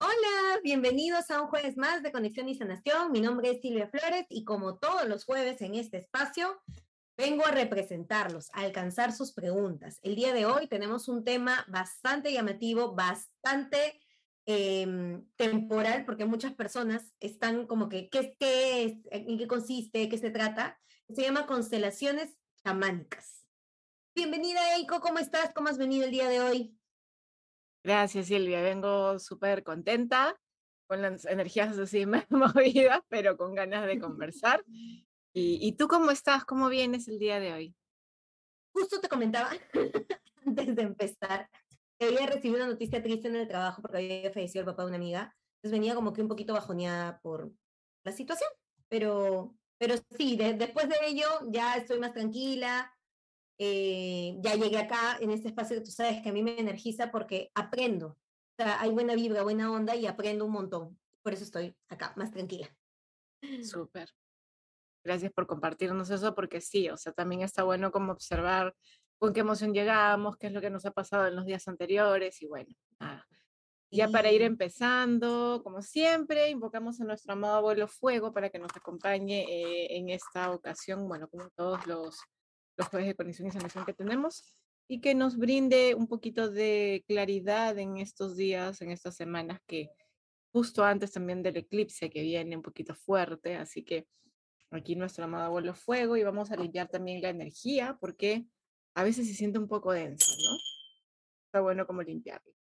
Hola, bienvenidos a un jueves más de Conexión y Sanación. Mi nombre es Silvia Flores y como todos los jueves en este espacio, vengo a representarlos, a alcanzar sus preguntas. El día de hoy tenemos un tema bastante llamativo, bastante temporal, porque muchas personas están como que, ¿qué es? ¿En qué consiste? ¿Qué se trata? Se llama constelaciones chamánicas. Bienvenida, Eiko, ¿cómo estás? ¿Cómo has venido el día de hoy? Gracias, Silvia. Vengo súper contenta, con las energías así más movidas, pero con ganas de conversar. ¿Y tú cómo estás? ¿Cómo vienes el día de hoy? Justo te comentaba antes de empezar que había recibido una noticia triste en el trabajo porque había fallecido el papá de una amiga. Entonces venía como que un poquito bajoneada por la situación. Pero sí, después de ello ya estoy más tranquila. Ya llegué acá en este espacio que tú sabes que a mí me energiza porque aprendo. O sea, hay buena vibra, buena onda y aprendo un montón. Por eso estoy acá, más tranquila. Súper. Gracias por compartirnos eso, porque sí, o sea, también está bueno como observar con qué emoción llegamos, qué es lo que nos ha pasado en los días anteriores y bueno, nada. Ya para ir Sí. empezando, como siempre, invocamos a nuestro amado abuelo Fuego para que nos acompañe en esta ocasión, bueno, como todos los jueves de conexión y sanación que tenemos, y que nos brinde un poquito de claridad en estos días, en estas semanas, que justo antes también del eclipse que viene un poquito fuerte, así que aquí nuestro amado abuelo Fuego y vamos a limpiar también la energía porque a veces se siente un poco densa, ¿no? Está bueno como limpiarla.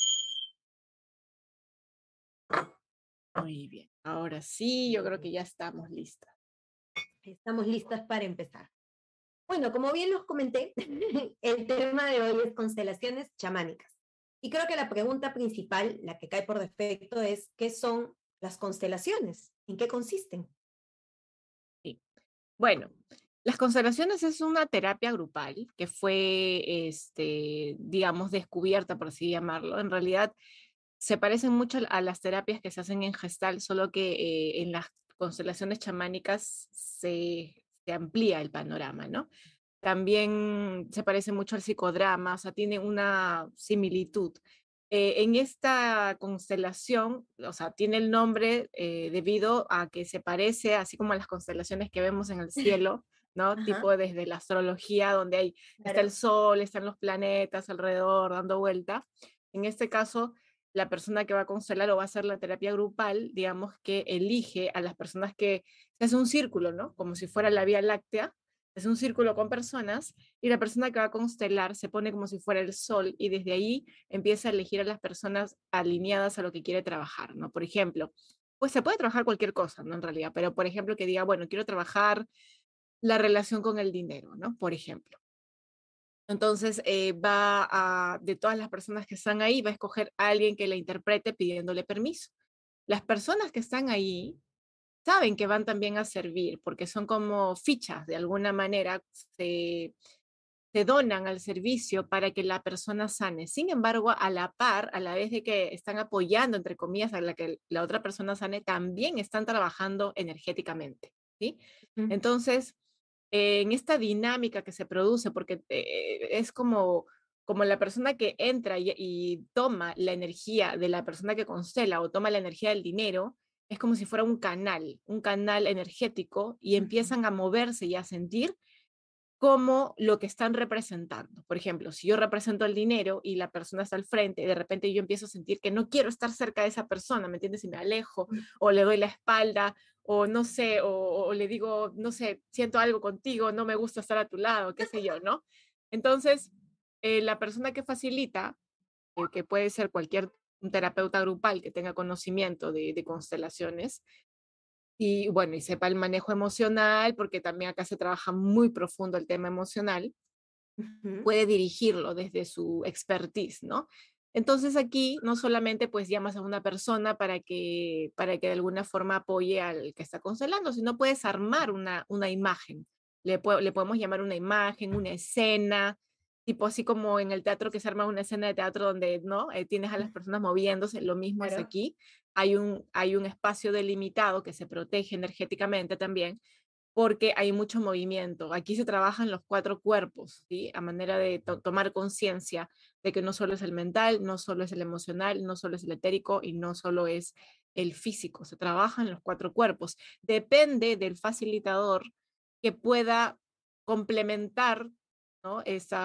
Muy bien, ahora sí, yo creo que ya estamos listas. Estamos listas para empezar. Bueno, como bien los comenté, el tema de hoy es constelaciones chamánicas. Y creo que la pregunta principal, la que cae por defecto, es ¿qué son las constelaciones? ¿En qué consisten? Sí. Bueno, las constelaciones es una terapia grupal que fue, digamos, descubierta, por así llamarlo. En realidad, se parecen mucho a las terapias que se hacen en Gestalt, solo que en las constelaciones chamánicas se amplía el panorama, ¿no? También se parece mucho al psicodrama, o sea, tiene una similitud. En esta constelación, o sea, tiene el nombre debido a que se parece, así como a las constelaciones que vemos en el cielo, ¿no? Ajá, Tipo desde la astrología, donde está el claro. sol, están los planetas alrededor dando vuelta. En este caso, la persona que va a constelar o va a hacer la terapia grupal, digamos que elige a las personas que se hace un círculo, ¿no? Como si fuera la Vía Láctea, es un círculo con personas y la persona que va a constelar se pone como si fuera el sol y desde ahí empieza a elegir a las personas alineadas a lo que quiere trabajar, ¿no? Por ejemplo, pues se puede trabajar cualquier cosa, ¿no? En realidad, pero por ejemplo que diga, bueno, quiero trabajar la relación con el dinero, ¿no? Por ejemplo. Entonces, de todas las personas que están ahí, va a escoger a alguien que la interprete pidiéndole permiso. Las personas que están ahí saben que van también a servir, porque son como fichas, de alguna manera se donan al servicio para que la persona sane. Sin embargo, a la par, a la vez de que están apoyando, entre comillas, a la que la otra persona sane, también están trabajando energéticamente, ¿sí? Ujú. Entonces, en esta dinámica que se produce, porque es como la persona que entra y toma la energía de la persona que constela o toma la energía del dinero, es como si fuera un canal energético y Ujú. empiezan a moverse y a sentir como lo que están representando. Por ejemplo, si yo represento el dinero y la persona está al frente, y de repente yo empiezo a sentir que no quiero estar cerca de esa persona, ¿me entiendes? Y me alejo o le doy la espalda o no sé, o le digo, no sé, siento algo contigo, no me gusta estar a tu lado, qué sé yo, ¿no? Entonces, la persona que facilita, que puede ser cualquier un terapeuta grupal que tenga conocimiento de constelaciones, y bueno, y sepa el manejo emocional, porque también acá se trabaja muy profundo el tema emocional, Ujú. puede dirigirlo desde su expertise, ¿no? Entonces aquí no solamente pues llamas a una persona para que de alguna forma apoye al que está constelando, sino puedes armar una imagen. Le podemos llamar una imagen, una escena, tipo así como en el teatro que se arma una escena de teatro donde, ¿no? Tienes a las personas moviéndose, lo mismo es Claro. aquí. Hay un espacio delimitado que se protege energéticamente también porque hay mucho movimiento. Aquí se trabajan los cuatro cuerpos, ¿sí? A manera de tomar conciencia de que no solo es el mental, no solo es el emocional, no solo es el etérico y no solo es el físico, se trabaja en los cuatro cuerpos. Depende del facilitador que pueda complementar, ¿no?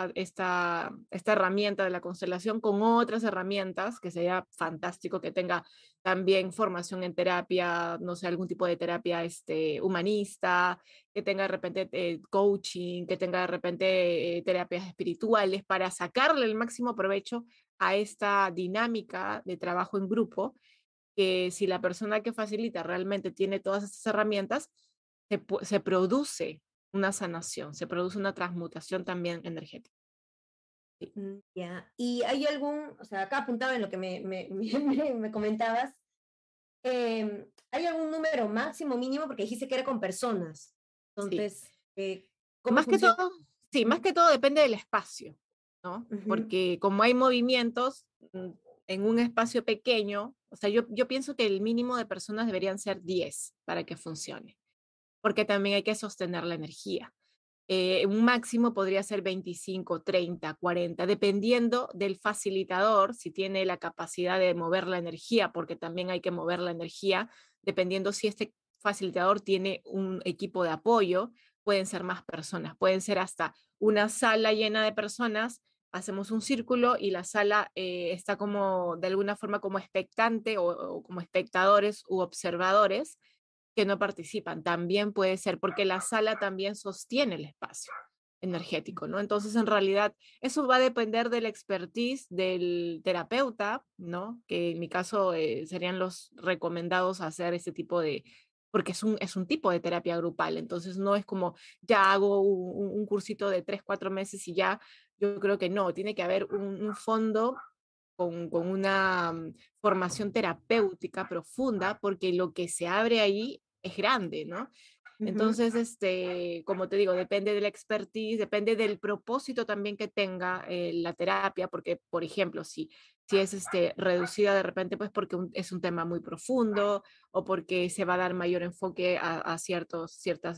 Esta herramienta de la constelación con otras herramientas, que sería fantástico que tenga también formación en terapia, no sé, algún tipo de terapia humanista, que tenga de repente coaching, que tenga de repente terapias espirituales, para sacarle el máximo provecho a esta dinámica de trabajo en grupo, que si la persona que facilita realmente tiene todas estas herramientas, se produce una sanación, se produce una transmutación también energética. Sí. Ya. ¿Y hay algún, o sea, acá apuntaba en lo que me comentabas, ¿hay algún número máximo, mínimo? Porque dijiste que era con personas. Sí. Entonces, ¿cómo Más que funciona? todo, sí, más que todo depende del espacio, ¿no? Ujú, Porque como hay movimientos en un espacio pequeño, o sea, yo pienso que el mínimo de personas deberían ser 10 para que funcione, porque también hay que sostener la energía. Un máximo podría ser 25, 30, 40, dependiendo del facilitador, si tiene la capacidad de mover la energía, porque también hay que mover la energía, dependiendo si este facilitador tiene un equipo de apoyo, pueden ser más personas, pueden ser hasta una sala llena de personas, hacemos un círculo y la sala está como de alguna forma como expectante o como espectadores u observadores que no participan. También puede ser porque la sala también sostiene el espacio energético, ¿no? Entonces, en realidad, eso va a depender del expertise del terapeuta, ¿no? Que en mi caso serían los recomendados a hacer este tipo de, porque es un tipo de terapia grupal, entonces no es como ya hago un cursito de 3, 4 meses y ya, yo creo que no, tiene que haber un fondo con una formación terapéutica profunda, porque lo que se abre ahí es grande, ¿no? ujú, Entonces, como te digo, depende de la expertise, depende del propósito también que tenga la terapia, porque, por ejemplo, si es reducida de repente, pues porque es un tema muy profundo o porque se va a dar mayor enfoque a ciertas,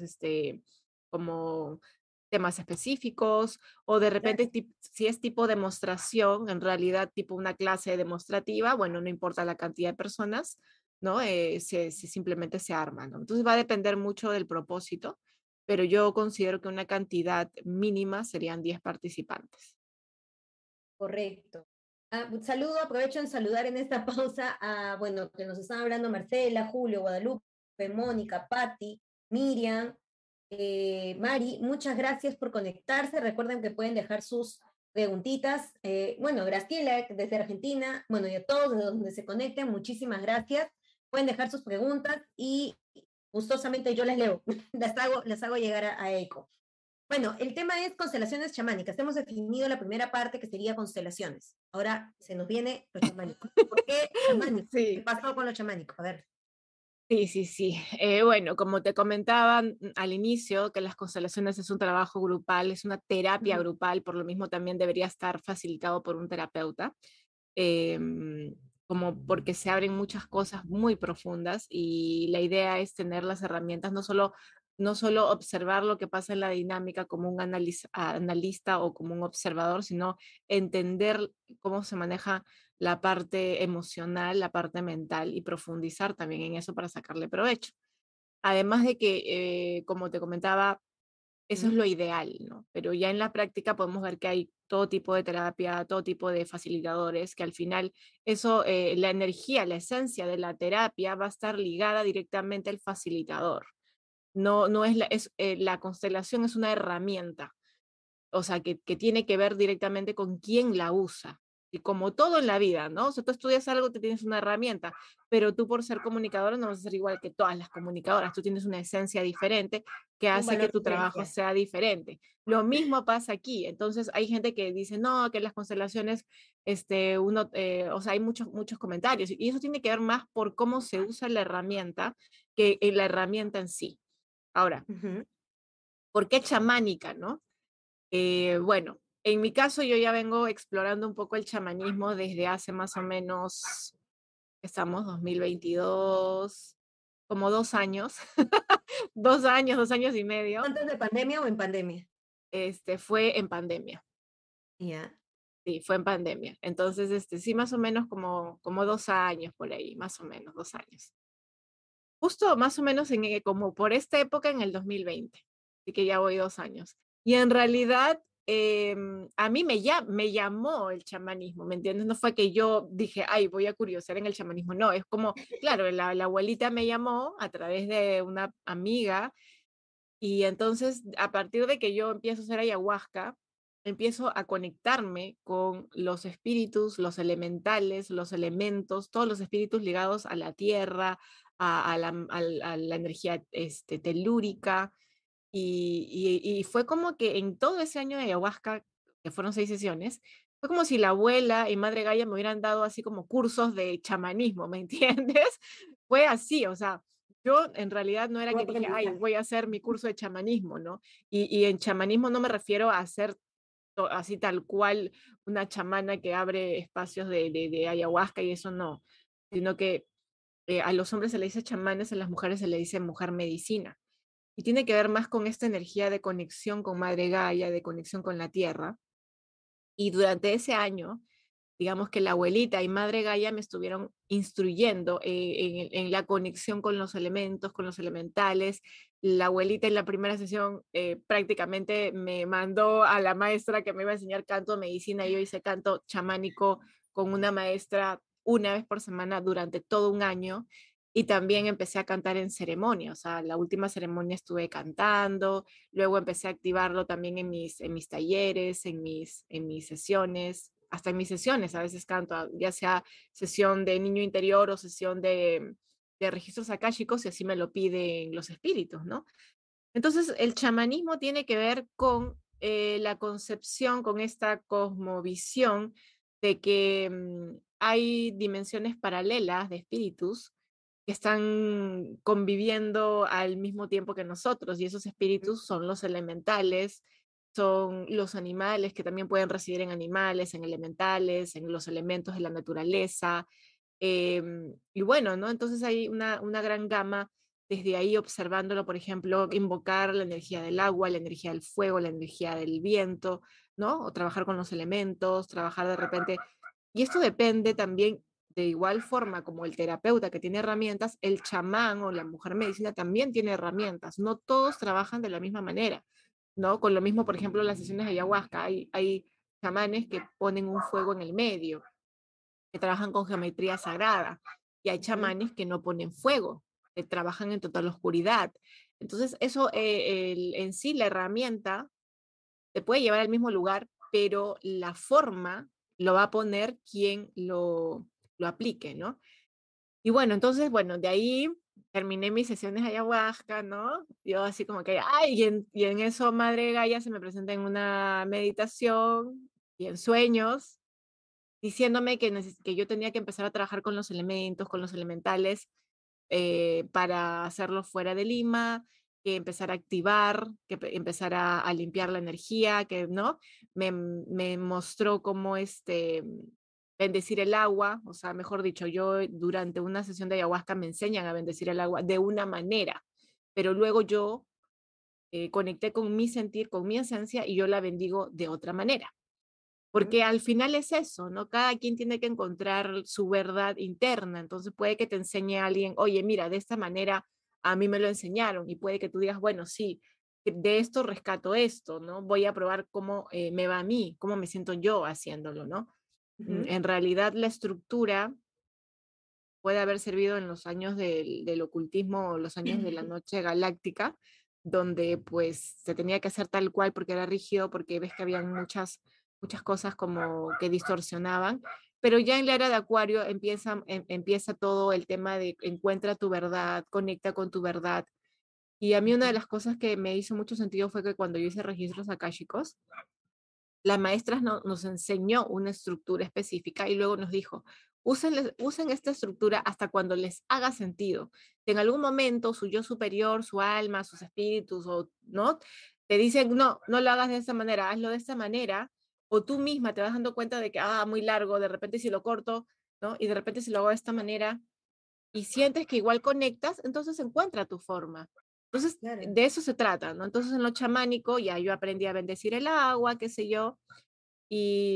como temas específicos, o de repente claro, si es tipo demostración, en realidad tipo una clase demostrativa, bueno, no importa la cantidad de personas, ¿no? Simplemente se arma, ¿no? Entonces va a depender mucho del propósito, pero yo considero que una cantidad mínima serían 10 participantes. correcto. Un saludo, aprovecho en saludar en esta pausa a, bueno, que nos están hablando Marcela, Julio, Guadalupe, Mónica, Patti, Miriam, Mari, muchas gracias por conectarse. Recuerden que pueden dejar sus preguntitas. Bueno, Graciela desde Argentina, bueno, y a todos desde donde se conecten, muchísimas gracias. Pueden dejar sus preguntas y gustosamente yo las leo, las hago llegar a ECO. Bueno, el tema es constelaciones chamánicas. Hemos definido la primera parte que sería constelaciones. Ahora se nos viene lo chamánico. ¿Por qué chamánico? ¿Qué Sí, pasó con lo chamánico? A ver. sí, sí, sí. Bueno, como te comentaba al inicio, que las constelaciones es un trabajo grupal, es una terapia Ujú, grupal, por lo mismo también debería estar facilitado por un terapeuta, como porque se abren muchas cosas muy profundas y la idea es tener las herramientas, no solo observar lo que pasa en la dinámica como un analista o como un observador, sino entender cómo se maneja la parte emocional, la parte mental y profundizar también en eso para sacarle provecho. Además de que, como te comentaba, eso es ujú, lo ideal, ¿no? Pero ya en la práctica podemos ver que hay todo tipo de terapia, todo tipo de facilitadores, que al final eso, la energía, la esencia de la terapia va a estar ligada directamente al facilitador. No, no la constelación es una herramienta, o sea, que tiene que ver directamente con quién la usa. Y como todo en la vida, ¿no? O sea, tú estudias algo, te tienes una herramienta, pero tú por ser comunicadora no vas a ser igual que todas las comunicadoras, tú tienes una esencia diferente que un hace que valor tu trabajo diferencial. sea diferente. Lo mismo pasa aquí, entonces hay gente que dice, no, que las constelaciones, o sea, hay muchos, muchos comentarios, y eso tiene que ver más por cómo se usa la herramienta que la herramienta en sí. Ahora, Ujú. ¿por qué chamánica, no? Bueno, en mi caso yo ya vengo explorando un poco el chamanismo desde hace más o menos, estamos 2022, como 2 años, 2 años, 2 años y medio. ¿Antes de pandemia o en pandemia? Fue en pandemia. Ya. Sí, fue en pandemia. Entonces, sí, más o menos como 2 años por ahí, más o menos, 2 años. Justo más o menos como por esta época en el 2020. Así que ya voy 2 años. Y en realidad, a mí me llamó el chamanismo, ¿me entiendes? No fue que yo dije, ay, voy a curiosear en el chamanismo. No, es como, claro, la abuelita me llamó a través de una amiga y entonces, a partir de que yo empiezo a hacer ayahuasca, empiezo a conectarme con los espíritus, los elementales, los elementos, todos los espíritus ligados a la tierra, a la energía telúrica. Y fue como que en todo ese año de ayahuasca, que fueron 6 sesiones, fue como si la abuela y Madre Gaia me hubieran dado así como cursos de chamanismo, ¿me entiendes? Fue así, o sea, yo en realidad no era Un que dije, ay, aprendizaje. voy a hacer mi curso de chamanismo, ¿no? Y en chamanismo no me refiero a hacer así tal cual una chamana que abre espacios de ayahuasca y eso no, sino que a los hombres se le dice chamanes, a las mujeres se le dice mujer medicina. Y tiene que ver más con esta energía de conexión con Madre Gaia, de conexión con la tierra. Y durante ese año, digamos que la abuelita y Madre Gaia me estuvieron instruyendo en la conexión con los elementos, con los elementales. La abuelita en la primera sesión prácticamente me mandó a la maestra que me iba a enseñar canto, medicina. Yo hice canto chamánico con una maestra una vez por semana durante todo un año. Y también empecé a cantar en ceremonias, o sea, la última ceremonia estuve cantando, luego empecé a activarlo también en mis talleres, en mis sesiones, hasta en mis sesiones a veces canto, ya sea sesión de niño interior o sesión de registros akáshicos, y así me lo piden los espíritus, ¿no? Entonces, el chamanismo tiene que ver con la concepción, con esta cosmovisión de que hay dimensiones paralelas de espíritus que están conviviendo al mismo tiempo que nosotros, y esos espíritus son los elementales, son los animales que también pueden residir en animales, en elementales, en los elementos de la naturaleza. Y bueno, ¿no? Entonces hay una gran gama desde ahí observándolo, por ejemplo, invocar la energía del agua, la energía del fuego, la energía del viento, ¿no? O trabajar con los elementos, trabajar de repente. Y esto depende también, de igual forma como el terapeuta que tiene herramientas, el chamán o la mujer medicina también tiene herramientas. No todos trabajan de la misma manera, ¿no? Con lo mismo, por ejemplo, las sesiones de ayahuasca, hay chamanes que ponen un fuego en el medio, que trabajan con geometría sagrada, y hay Ujú. chamanes que no ponen fuego, que trabajan en total oscuridad. Entonces, eso en sí, la herramienta te puede llevar al mismo lugar, pero la forma lo va a poner quien lo aplique, ¿no? Y bueno, entonces, bueno, de ahí terminé mis sesiones de ayahuasca, ¿no? Yo así como que, ay, y en eso Madre Gaia se me presenta en una meditación y en sueños, diciéndome que yo tenía que empezar a trabajar con los elementos, con los elementales, para hacerlo fuera de Lima, que empezar a activar, que empezar a limpiar la energía, que no, me mostró cómo bendecir el agua, o sea, mejor dicho, yo durante una sesión de ayahuasca me enseñan a bendecir el agua de una manera, pero luego yo conecté con mi sentir, con mi esencia, y yo la bendigo de otra manera. Ujú. Porque al final es eso, ¿no? Cada quien tiene que encontrar su verdad interna. Entonces puede que te enseñe a alguien, oye, mira, de esta manera a mí me lo enseñaron, y puede que tú digas, bueno, sí, de esto rescato esto, ¿no? Voy a probar cómo me va a mí, cómo me siento yo haciéndolo, ¿no? Ujú. En realidad la estructura puede haber servido en los años del ocultismo o los años de la noche galáctica, donde pues se tenía que hacer tal cual porque era rígido, porque ves que habían muchas cosas como que distorsionaban, pero ya en la era de Acuario empieza todo el tema de encuentra tu verdad, conecta con tu verdad. Y a mí una de Ujú. las cosas que me hizo mucho sentido fue que cuando yo hice registros akáshicos, la maestra nos enseñó una estructura específica y luego nos dijo, usen esta estructura hasta cuando les haga sentido. Si en algún momento su yo superior, su alma, sus espíritus, o no, te dicen, no, no lo hagas de esa manera, hazlo de esta manera, o tú misma te vas dando cuenta de que, muy largo, de repente si lo corto, ¿no? Y de repente si lo hago de esta manera, y sientes que igual conectas, entonces encuentra tu forma. Entonces, Claro. de eso se trata, ¿no? Entonces, en lo chamánico, ya yo aprendí a bendecir el agua, qué sé yo, y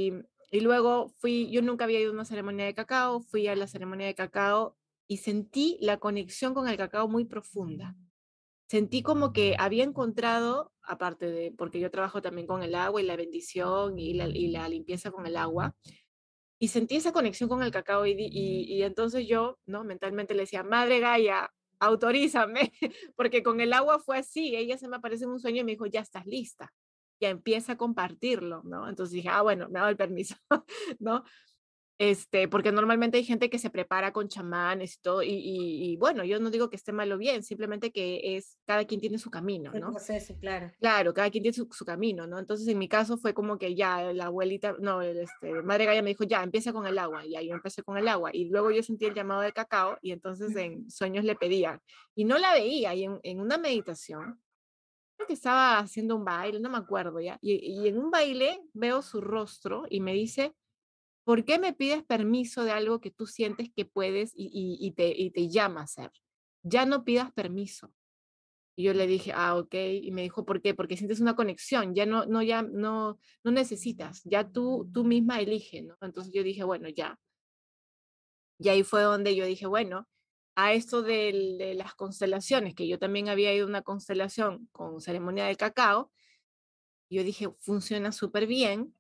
Y luego yo nunca había ido a una ceremonia de cacao, fui a la ceremonia de cacao y sentí la conexión con el cacao muy profunda. Sentí como que había encontrado, aparte de, porque yo trabajo también con el agua y la bendición y la limpieza con el agua, y sentí esa conexión con el cacao y entonces yo, ¿no? Mentalmente le decía, Madre Gaia, autorízame, porque con el agua fue así, ella se me apareció en un sueño y me dijo, ya estás lista, ya empieza a compartirlo, ¿no? Entonces dije, ah, bueno, me ha dado el permiso, ¿no? Porque normalmente hay gente que se prepara con chamanes y todo, y bueno, yo no digo que esté mal o bien, simplemente que cada quien tiene su camino, El ¿no? proceso, claro. Claro, cada quien tiene su camino, ¿no? Entonces, en mi caso fue como que ya la abuelita, no, Madre Gaia me dijo, ya, empieza con el agua, y ahí yo empecé con el agua, y luego yo sentí el llamado de cacao, y entonces en sueños le pedía, y no la veía, y en una meditación, creo que estaba haciendo un baile, no me acuerdo ya, y en un baile veo su rostro y me dice, ¿por qué me pides permiso de algo que tú sientes que puedes y te llama a hacer? Ya no pidas permiso. Y yo le dije, ah, ok, y me dijo, ¿por qué? Porque sientes una conexión, ya no necesitas, ya tú misma eliges, ¿no? Entonces yo dije, bueno, ya. Y ahí fue donde yo dije, bueno, a esto de las constelaciones, que yo también había ido a una constelación con ceremonia del cacao, yo dije, funciona súper bien,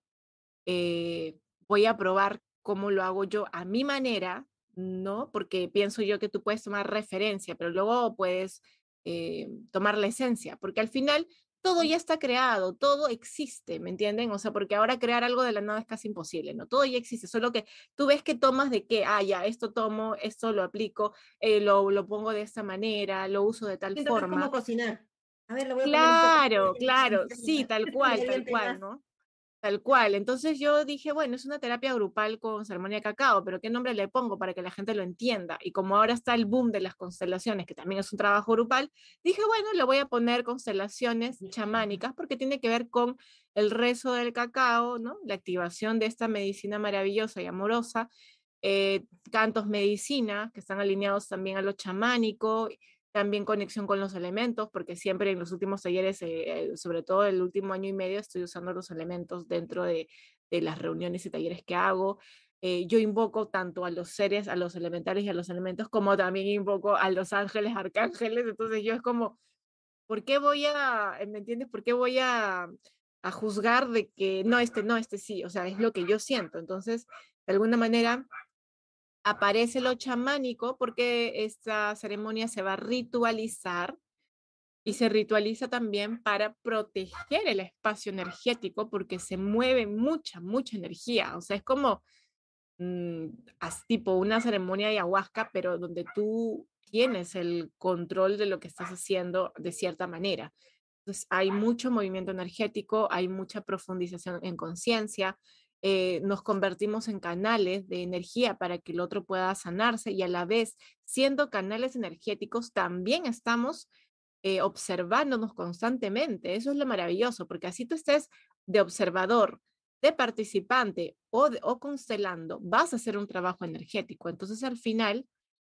voy a probar cómo lo hago yo a mi manera, ¿no? Porque pienso yo que tú puedes tomar referencia, pero luego puedes tomar la esencia, porque al final todo ya está creado, todo existe, ¿me entienden? O sea, porque ahora crear algo de la nada es casi imposible, ¿no? Todo ya existe, solo que tú ves que tomas de qué, ah, ya, esto tomo, esto lo aplico, lo pongo de esta manera, lo uso de tal Siento que es como forma. cocinar. A ver, le voy a poner un poco Claro, de claro, sí, encima, tal ingrediente cual, más. ¿no? Tal cual. Entonces yo dije, bueno, es una terapia grupal con ceremonia de cacao, pero ¿qué nombre le pongo para que la gente lo entienda? Y como ahora está el boom de las constelaciones, que también es un trabajo grupal, dije, bueno, le voy a poner constelaciones chamánicas porque tiene que ver con el rezo del cacao, ¿no? La activación de esta medicina maravillosa y amorosa, cantos medicina, que están alineados también a lo chamánico, también conexión con los elementos, porque siempre en los últimos talleres, sobre todo el último año y medio, estoy usando los elementos dentro de las reuniones y talleres que hago. Yo invoco tanto a los seres, a los elementales y a los elementos, como también invoco a los ángeles, arcángeles. Entonces yo es como, ¿por qué me entiendes? ¿Por qué voy a juzgar de que no, no, este sí? O sea, es lo que yo siento. Entonces, de alguna manera aparece lo chamánico porque esta ceremonia se va a ritualizar y se ritualiza también para proteger el espacio energético porque se mueve mucha, mucha energía. O sea, es como tipo una ceremonia de ayahuasca, pero donde tú tienes el control de lo que estás haciendo de cierta manera. Entonces, hay mucho movimiento energético, hay mucha profundización en conciencia, nos convertimos en canales de energía para que el otro pueda sanarse y a la vez, siendo canales energéticos, también estamos observándonos constantemente. Eso es lo maravilloso, porque así tú estés de observador, de participante o constelando, vas a hacer un trabajo energético. Entonces, al final,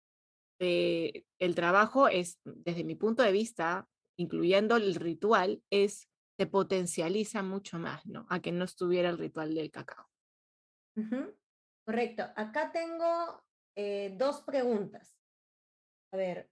el trabajo es, desde mi punto de vista, incluyendo el ritual, se potencializa mucho más, ¿no? A que no estuviera el ritual del cacao. Ujú. Correcto. Acá tengo dos preguntas. A ver,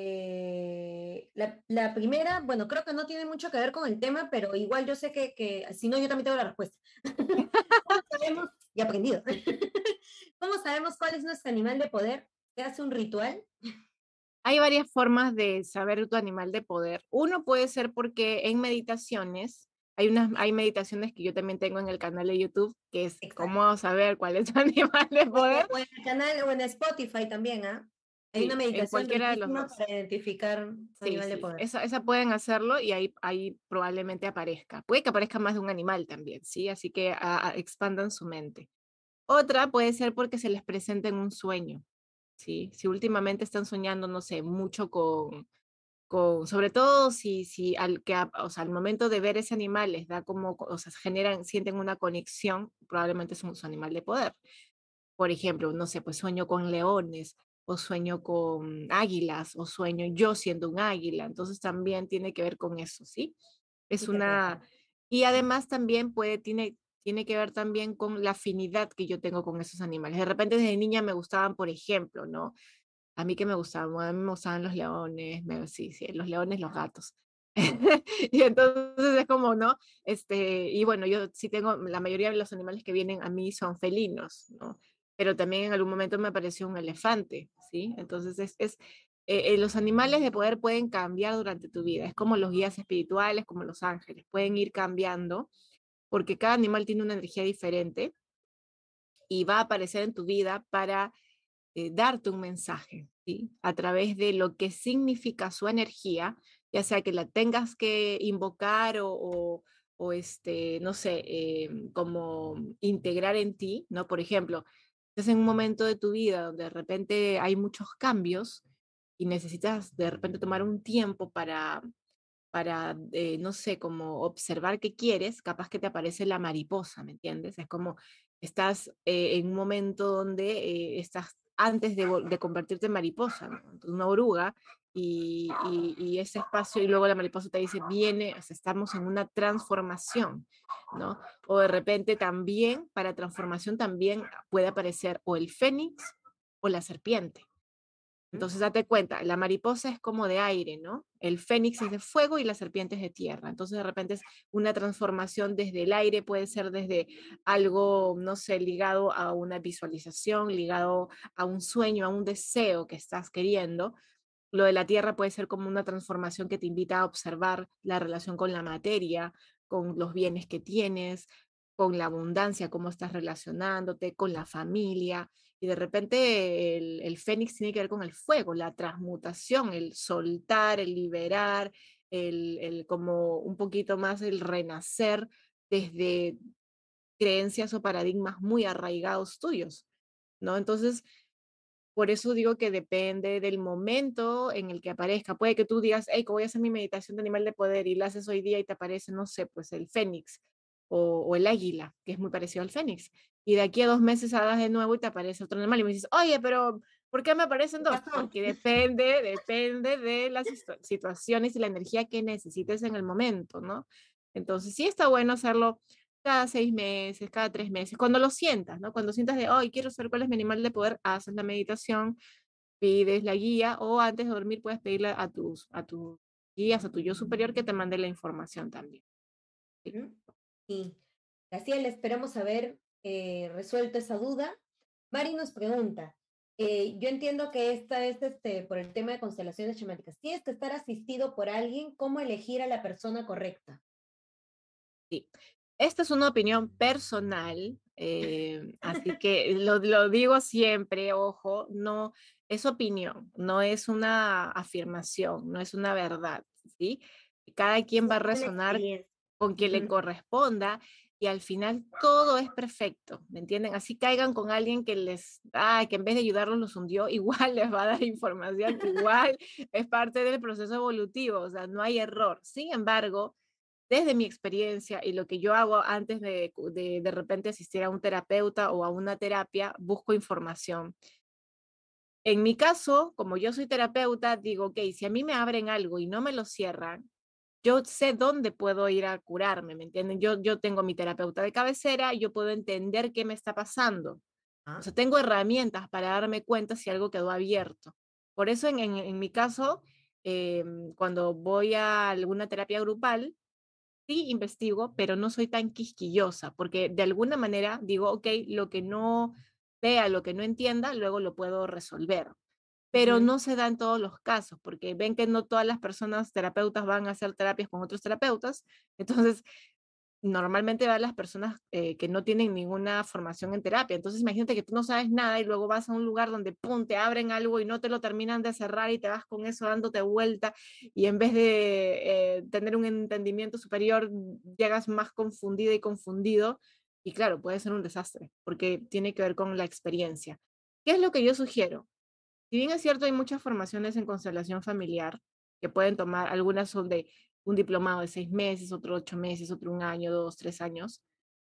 la primera, bueno, creo que no tiene mucho que ver con el tema, pero igual yo sé que si no, yo también tengo la respuesta. ¿Cómo sabemos? Y aprendido. ¿Cómo sabemos cuál es nuestro animal de poder? ¿Se hace un ritual? Hay varias formas de saber tu animal de poder. Uno puede ser porque en meditaciones, hay meditaciones que yo también tengo en el canal de YouTube, que es Exacto. cómo saber cuál es tu animal de poder. O en el canal o en Spotify también, ¿ah? Hay una Sí, en meditación cualquiera de los riquísima dos. para identificar tu Sí, animal de sí, poder. esa pueden hacerlo y ahí probablemente aparezca. Puede que aparezca más de un animal también, ¿sí? Así que expandan su mente. Otra puede ser porque se les presenta en un sueño, ¿sí? Si últimamente están soñando, no sé, mucho sobre todo si o sea, al momento de ver ese animal les da como, o sea, sienten una conexión, probablemente es su animal de poder. Por ejemplo, no sé, pues sueño con leones o sueño con águilas o sueño yo siendo un águila, entonces también tiene que ver con eso, ¿sí? Es una, Interpretar. y además también tiene que ver también con la afinidad que yo tengo con esos animales. De repente desde niña me gustaban, por ejemplo, ¿no? A mí que me gustaban, a mí me gustaban los leones, sí, sí, los leones, los gatos. Y entonces es como, ¿no? Y bueno, yo sí tengo, la mayoría de los animales que vienen a mí son felinos, ¿no? Pero también en algún momento me apareció un elefante, ¿sí? Entonces los animales de poder pueden cambiar durante tu vida. Es como los guías espirituales, como los ángeles, pueden ir cambiando porque cada animal tiene una energía diferente y va a aparecer en tu vida para darte un mensaje, ¿sí? A través de lo que significa su energía, ya sea que la tengas que invocar no sé, como integrar en ti, ¿no? Por ejemplo, estás en un momento de tu vida donde de repente hay muchos cambios y necesitas de repente tomar un tiempo para no sé, como observar qué quieres, capaz que te aparece la mariposa, ¿me entiendes? Es como estás en un momento donde estás antes de convertirte en mariposa, ¿no? Entonces, una oruga, y ese espacio, y luego la mariposa te dice, viene, o sea, estamos en una transformación, ¿no? O de repente también, para transformación también puede aparecer o el fénix o la serpiente. ¿Mm? Entonces, date cuenta, la mariposa es como de aire, ¿no? El fénix es de fuego y la serpiente es de tierra. Entonces, de repente es una transformación desde el aire, puede ser desde algo, no sé, ligado a una visualización, ligado a un sueño, a un deseo que estás queriendo. Lo de la tierra puede ser como una transformación que te invita a observar la relación con la materia, con los bienes que tienes, con la abundancia, cómo estás relacionándote, con la familia. Y de repente el fénix tiene que ver con el fuego, la transmutación, el soltar, el liberar, el como un poquito más el renacer desde creencias o paradigmas muy arraigados tuyos, ¿no? Entonces, por eso digo que depende del momento en el que aparezca. Puede que tú digas, hey, voy a hacer mi meditación de animal de poder y la haces hoy día y te aparece, no sé, pues el fénix o el águila, que es muy parecido al fénix. Y de aquí a 2 meses hagas de nuevo y te aparece otro animal y me dices, oye, pero ¿por qué me aparecen ¿Qué dos? pasó? Porque depende de las situaciones y la energía que necesites en el momento, ¿no? Entonces sí está bueno hacerlo cada 6 meses, cada 3 meses, cuando lo sientas, ¿no? Cuando sientas de, hoy quiero saber cuál es mi animal de poder, haces la meditación, pides la guía o antes de dormir puedes pedirle a tus guías, a tu yo superior que te mande la información también. Sí. ¿Mm? Sí, Graciela, esperamos haber resuelto esa duda. Mari nos pregunta, yo entiendo que esta es por el tema de constelaciones chamáticas. Tienes que estar asistido por alguien, ¿cómo elegir a la persona correcta? Sí. Esta es una opinión personal, así que lo digo siempre, ojo, no es opinión, no es una afirmación, no es una verdad, ¿sí? Cada quien va a Una resonar experiencia. con quien le Ujú. corresponda y al final todo es perfecto, ¿me entienden? Así caigan con alguien que en vez de ayudarlos los hundió, igual les va a dar información, igual es parte del proceso evolutivo, o sea, no hay error. Sin embargo, desde mi experiencia y lo que yo hago antes de repente asistir a un terapeuta o a una terapia, busco información. En mi caso, como yo soy terapeuta, digo, ok, si a mí me abren algo y no me lo cierran, yo sé dónde puedo ir a curarme, ¿me entienden? Yo tengo mi terapeuta de cabecera y yo puedo entender qué me está pasando. O Ah, sea, tengo herramientas para darme cuenta si algo quedó abierto. Por eso, en mi caso, cuando voy a alguna terapia grupal, sí investigo, pero no soy tan quisquillosa, porque de alguna manera digo, ok, lo que no vea, lo que no entienda, luego lo puedo resolver. Pero ujú. no se da en todos los casos, porque ven que no todas las personas terapeutas van a hacer terapias con otros terapeutas. Entonces, normalmente van las personas que no tienen ninguna formación en terapia. Entonces, imagínate que tú no sabes nada y luego vas a un lugar donde, pum, te abren algo y no te lo terminan de cerrar y te vas con eso dándote vuelta y en vez de tener un entendimiento superior, llegas más confundida y confundido. Y claro, puede ser un desastre porque tiene que ver con la experiencia. ¿Qué es lo que yo sugiero? Si bien es cierto, hay muchas formaciones en constelación familiar que pueden tomar, algunas son de un diplomado de 6 meses, otro 8 meses, otro un año, 2, 3 años.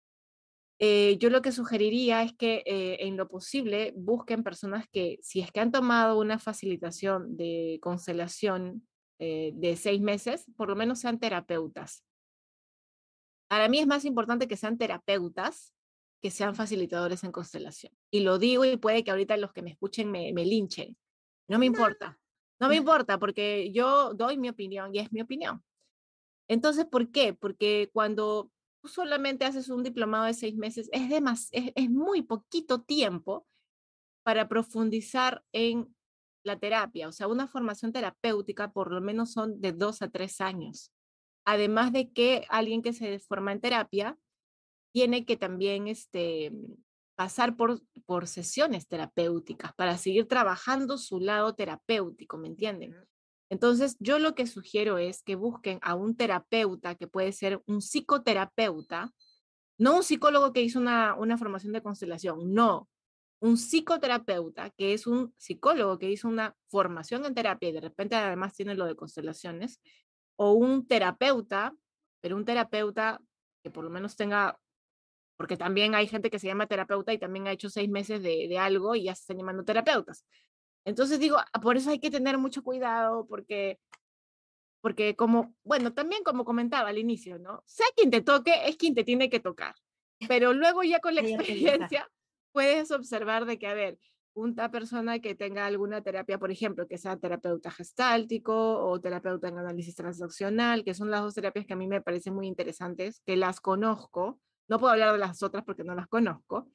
Yo lo que sugeriría es que en lo posible busquen personas que, si es que han tomado una facilitación de constelación de 6 meses, por lo menos sean terapeutas. Para mí es más importante que sean terapeutas que sean facilitadores en constelación. Y lo digo y puede que ahorita los que me escuchen me linchen. No me No. importa. No me importa porque yo doy mi opinión y es mi opinión. Entonces, ¿por qué? Porque cuando tú solamente haces un diplomado de 6 meses, es muy poquito tiempo para profundizar en la terapia. O sea, una formación terapéutica por lo menos son de 2 a 3 años. Además de que alguien que se forma en terapia tiene que también pasar por sesiones terapéuticas para seguir trabajando su lado terapéutico, ¿me entienden? Entonces, yo lo que sugiero es que busquen a un terapeuta, que puede ser un psicoterapeuta, no un psicólogo que hizo una formación de constelación, no, un psicoterapeuta, que es un psicólogo que hizo una formación en terapia y de repente además tiene lo de constelaciones, o un terapeuta, pero un terapeuta que por lo menos tenga, porque también hay gente que se llama terapeuta y también ha hecho 6 meses de algo y ya se están llamando terapeutas. Entonces digo, por eso hay que tener mucho cuidado porque como, bueno, también como comentaba al inicio, ¿no? Sea quien te toque, es quien te tiene que tocar. Pero luego ya con la Hay aprendizaje. experiencia puedes observar de que, a ver, una persona que tenga alguna terapia, por ejemplo, que sea terapeuta gestáltico o terapeuta en análisis transaccional, que son las dos terapias que a mí me parecen muy interesantes, que las conozco. No puedo hablar de las otras porque no las conozco,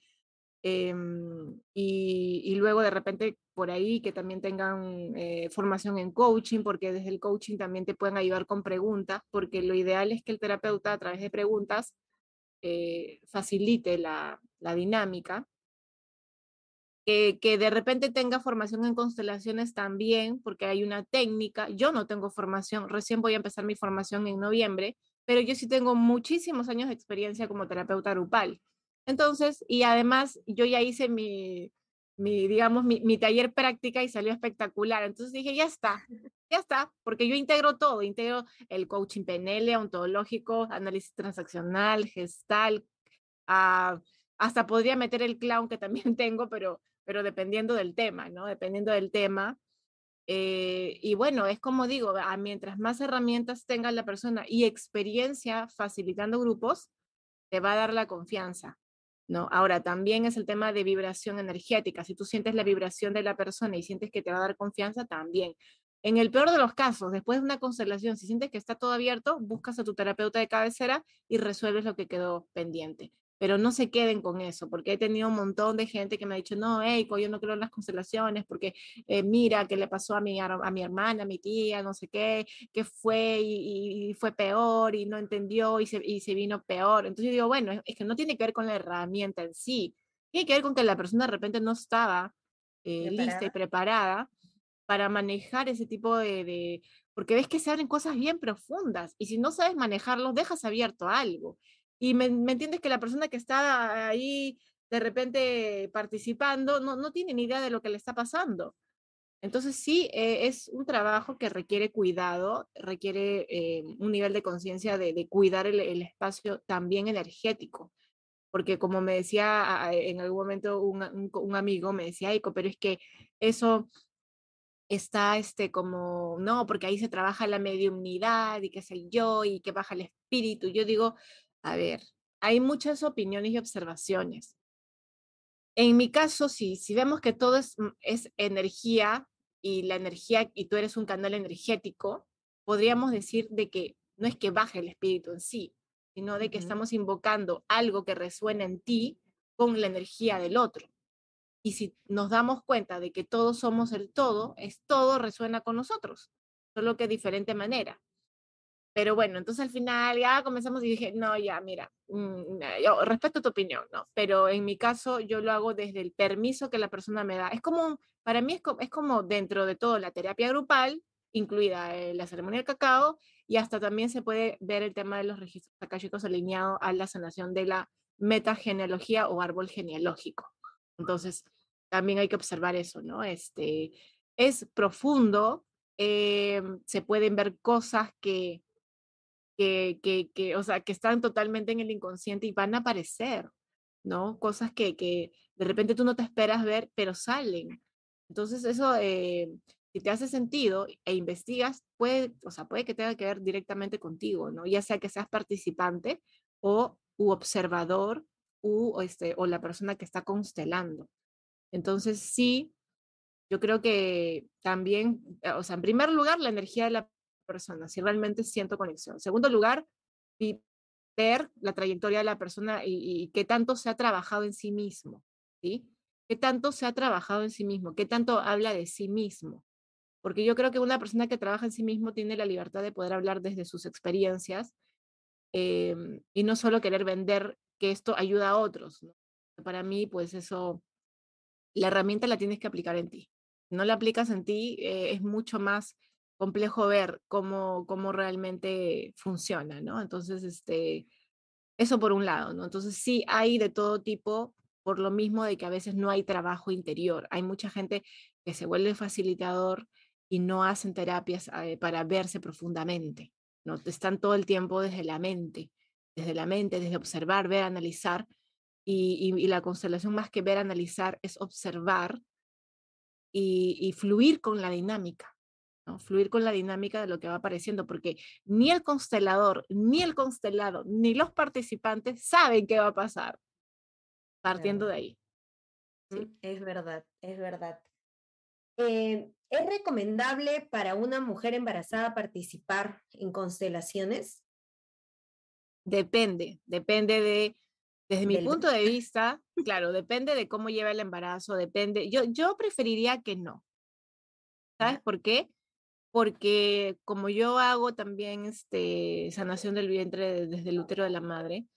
y luego de repente por ahí que también tengan formación en coaching, porque desde el coaching también te pueden ayudar con preguntas, porque lo ideal es que el terapeuta a través de preguntas facilite la dinámica. Que de repente tenga formación en constelaciones también, porque hay una técnica. Yo no tengo formación, recién voy a empezar mi formación en noviembre, pero yo sí tengo muchísimos años de experiencia como terapeuta grupal. Entonces, y además yo ya hice digamos, mi taller práctica y salió espectacular. Entonces dije, ya está, porque yo integro todo, integro el coaching PNL, ontológico, análisis transaccional, gestal, ah, hasta podría meter el clown que también tengo, pero dependiendo del tema, ¿no? Dependiendo del tema. Y bueno, es como digo, mientras más herramientas tenga la persona y experiencia facilitando grupos, te va a dar la confianza, ¿no? Ahora, también es el tema de vibración energética. Si tú sientes la vibración de la persona y sientes que te va a dar confianza, también. En el peor de los casos, después de una constelación, si sientes que está todo abierto, buscas a tu terapeuta de cabecera y resuelves lo que quedó pendiente. Pero no se queden con eso, porque he tenido un montón de gente que me ha dicho, no, Eiko, yo no creo en las constelaciones, porque mira, qué le pasó a mi hermana, a mi tía, no sé qué, que fue y fue peor y no entendió y se vino peor. Entonces yo digo, bueno, es que no tiene que ver con la herramienta en sí, tiene que ver con que la persona de repente no estaba lista y ¿Preparada? preparada para manejar ese tipo porque ves que se abren cosas bien profundas y si no sabes manejarlos, dejas abierto algo. Y me entiendes que la persona que está ahí de repente participando no tiene ni idea de lo que le está pasando. Entonces sí, es un trabajo que requiere cuidado, requiere un nivel de conciencia de cuidar el espacio también energético, porque como me decía en algún momento un amigo, me decía, Aiko, pero es que eso está como, no, porque ahí se trabaja la mediumnidad y qué sé yo, y que baja el espíritu. Yo digo, a ver, hay muchas opiniones y observaciones. En mi caso, sí, si vemos que todo es energía y la energía, y tú eres un canal energético, podríamos decir de que no es que baje el espíritu en sí, sino de que Ujú. estamos invocando algo que resuena en ti con la energía del otro. Y si nos damos cuenta de que todos somos el todo, es todo resuena con nosotros, solo que de diferente manera. Pero bueno, entonces al final ya comenzamos y dije, no, ya, mira, yo respeto tu opinión, ¿no? Pero en mi caso yo lo hago desde el permiso que la persona me da. Para mí es como dentro de todo la terapia grupal, incluida la ceremonia del cacao, y hasta también se puede ver el tema de los registros akáshicos alineado a la sanación de la metagenealogía o árbol genealógico. Entonces, también hay que observar eso, ¿no? Es profundo, se pueden ver cosas o sea, que están totalmente en el inconsciente y van a aparecer, ¿no? Cosas que de repente tú no te esperas ver, pero salen. Entonces eso, si te hace sentido e investigas, o sea, puede que tenga que ver directamente contigo, ¿no? Ya sea que seas participante u observador o la persona que está constelando. Entonces, sí, yo creo que también, o sea, en primer lugar, la energía de la persona, si realmente siento conexión. En segundo lugar, ver la trayectoria de la persona y qué tanto se ha trabajado en sí mismo, ¿sí? ¿Qué tanto se ha trabajado en sí mismo? ¿Qué tanto habla de sí mismo? Porque yo creo que una persona que trabaja en sí mismo tiene la libertad de poder hablar desde sus experiencias y no solo querer vender que esto ayuda a otros, ¿no? Para mí, pues eso, la herramienta la tienes que aplicar en ti. Si no la aplicas en ti, es mucho más complejo ver cómo realmente funciona, ¿no? Entonces, eso por un lado, ¿no? Entonces sí hay de todo tipo, por lo mismo de que a veces no hay trabajo interior. Hay mucha gente que se vuelve facilitador y no hacen terapias para verse profundamente, ¿no? Están todo el tiempo desde la mente, desde observar, ver, analizar. Y la constelación más que ver, analizar, es observar y fluir con la dinámica, ¿no? Fluir con la dinámica de lo que va apareciendo, porque ni el constelador, ni el constelado, ni los participantes saben qué va a pasar, partiendo Claro. de ahí. Sí. Es verdad, es verdad. ¿Es recomendable para una mujer embarazada participar en constelaciones Depende desde mi del punto bebé? de vista, claro, depende de cómo lleva el embarazo, depende, yo preferiría que no, ¿sabes ¿Ya? por qué? Porque como yo hago también sanación del vientre desde el útero de la madre,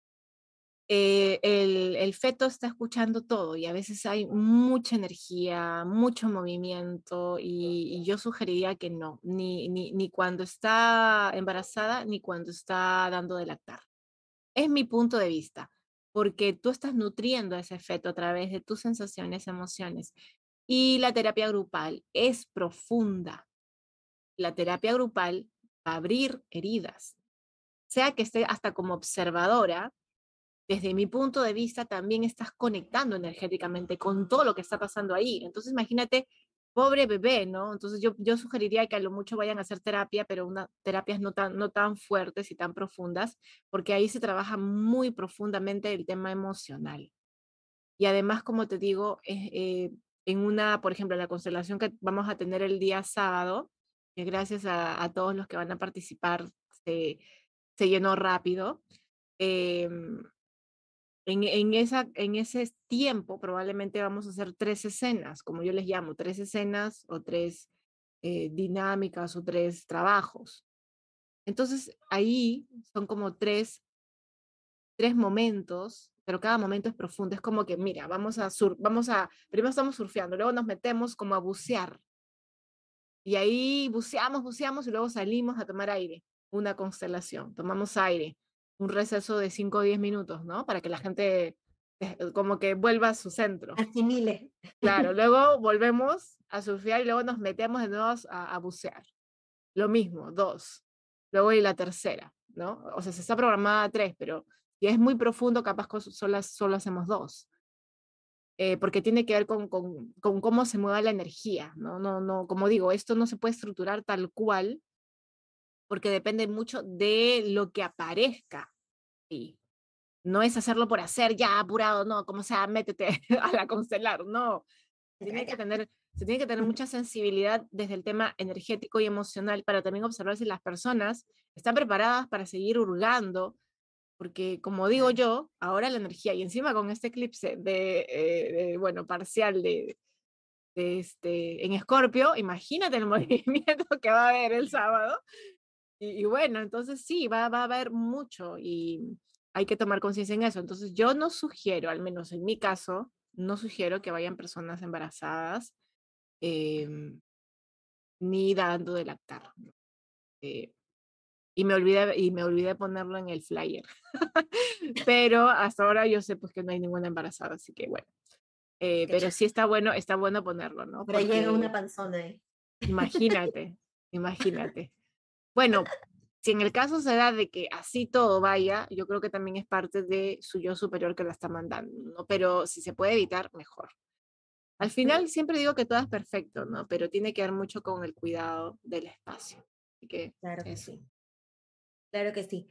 el feto está escuchando todo y a veces hay mucha energía, mucho movimiento y yo sugeriría que no, ni cuando está embarazada ni cuando está dando de lactar. Es mi punto de vista, porque tú estás nutriendo a ese feto a través de tus sensaciones, emociones. Y la terapia grupal es profunda. La terapia grupal va a abrir heridas, sea que esté hasta como observadora. Desde mi punto de vista, también estás conectando energéticamente con todo lo que está pasando ahí. Entonces, imagínate, pobre bebé, ¿no? Entonces, yo sugeriría que a lo mucho vayan a hacer terapia, pero terapias no tan fuertes y tan profundas, porque ahí se trabaja muy profundamente el tema emocional. Y además, como te digo, por ejemplo, la constelación que vamos a tener el día sábado, que gracias a todos los que van a participar se, se llenó rápido. em, en ese tiempo probablemente vamos a hacer 3 escenas, como yo les llamo, 3 escenas o 3 dinámicas o 3 trabajos. Entonces ahí son como tres momentos, pero cada momento es profundo. Es como que, mira, primero estamos surfeando, luego nos metemos como a bucear. Y ahí buceamos, buceamos y luego salimos a tomar aire, una constelación. Tomamos aire, un receso de 5 o 10 minutos, ¿no? Para que la gente como que vuelva a su centro. Asimile. Claro, luego volvemos a surfear y luego nos metemos de nuevo a bucear. Lo mismo, 2. Luego y la tercera, ¿no? O sea, se está programada 3, pero si es muy profundo, capaz solo hacemos 2. Porque tiene que ver con cómo se mueve la energía, ¿no? No, como digo, esto no se puede estructurar tal cual porque depende mucho de lo que aparezca. Sí. No es hacerlo por hacer ya apurado, no, como sea, métete a la constelar, no. Ya, ya. Se tiene que tener mucha sensibilidad desde el tema energético y emocional para también observar si las personas están preparadas para seguir hurgando, porque como digo Claro. yo, ahora la energía y encima con este eclipse bueno, parcial en Escorpio, imagínate el movimiento que va a haber el sábado. Y bueno, entonces sí, va a haber mucho y hay que tomar conciencia en eso. Entonces yo no sugiero, al menos en mi caso, no sugiero que vayan personas embarazadas em, ni dando de lactar, ¿no? Eh, y me olvidé ponerlo en el flyer. Pero hasta ahora yo sé pues que no hay ninguna embarazada, así que bueno. Pero Cacha. sí está bueno ponerlo, ¿no? Pero llega una Porque panzona, ¿eh? imagínate, imagínate. Bueno, si en el caso se da de que así todo vaya, yo creo que también es parte de su yo superior que la está mandando, ¿no? Pero si se puede evitar, mejor. Al final siempre digo que todo es perfecto, ¿no? Pero tiene que ver mucho con el cuidado del espacio. Así que Claro que eso. sí, claro que sí.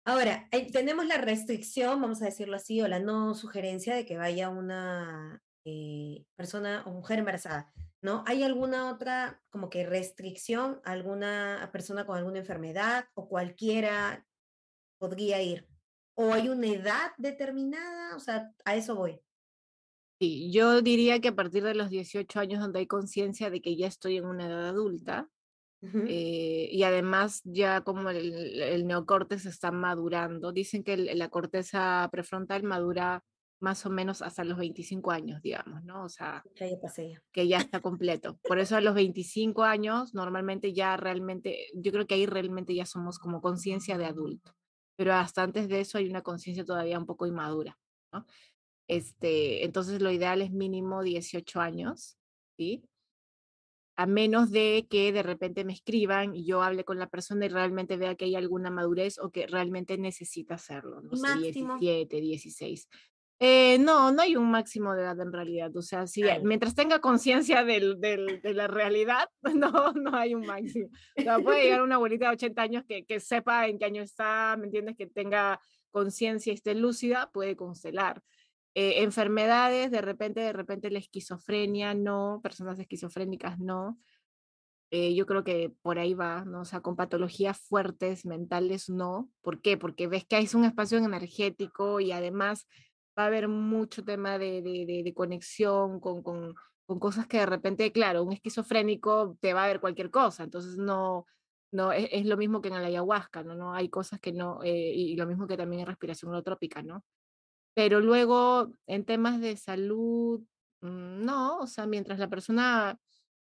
Ahora, tenemos la restricción, vamos a decirlo así, o la no sugerencia de que vaya una persona o mujer embarazada, ¿no? ¿Hay alguna otra como que restricción, alguna persona con alguna enfermedad o cualquiera podría ir? ¿O hay una edad determinada? O sea, a eso voy. Sí, yo diría que a partir de los 18 años donde hay conciencia de que ya estoy en una edad adulta, Ujú. y además ya como el neocórtex está madurando, dicen que la corteza prefrontal madura más o menos hasta los 25 años, digamos, ¿no? O sea, Ya pasé ya. que ya está completo. Por eso a los 25 años normalmente ya realmente, yo creo que ahí realmente ya somos como conciencia de adulto, pero hasta antes de eso hay una conciencia todavía un poco inmadura, ¿no? Entonces lo ideal es mínimo 18 años, ¿sí? A menos de que de repente me escriban y yo hable con la persona y realmente vea que hay alguna madurez o que realmente necesita hacerlo, no Y sé, máximo. 17, 16. No, no hay un máximo de edad en realidad, o sea, si, Ay. mientras tenga conciencia de la realidad, no, no hay un máximo. O sea, puede llegar una abuelita de 80 años que sepa en qué año está, ¿me entiendes? Que tenga conciencia y esté lúcida, puede constelar. Enfermedades, de repente la esquizofrenia, no, personas esquizofrénicas, no. Yo creo que por ahí va, ¿no? O sea, con patologías fuertes, mentales, no. ¿Por qué? Porque ves que hay un espacio energético y además va a haber mucho tema de conexión con cosas que de repente, claro, un esquizofrénico te va a ver cualquier cosa, entonces no, no, es lo mismo que en la ayahuasca, ¿no? No hay cosas que no, y lo mismo que también en respiración holotrópica, ¿no? Pero luego, en temas de salud, no, o sea, mientras la persona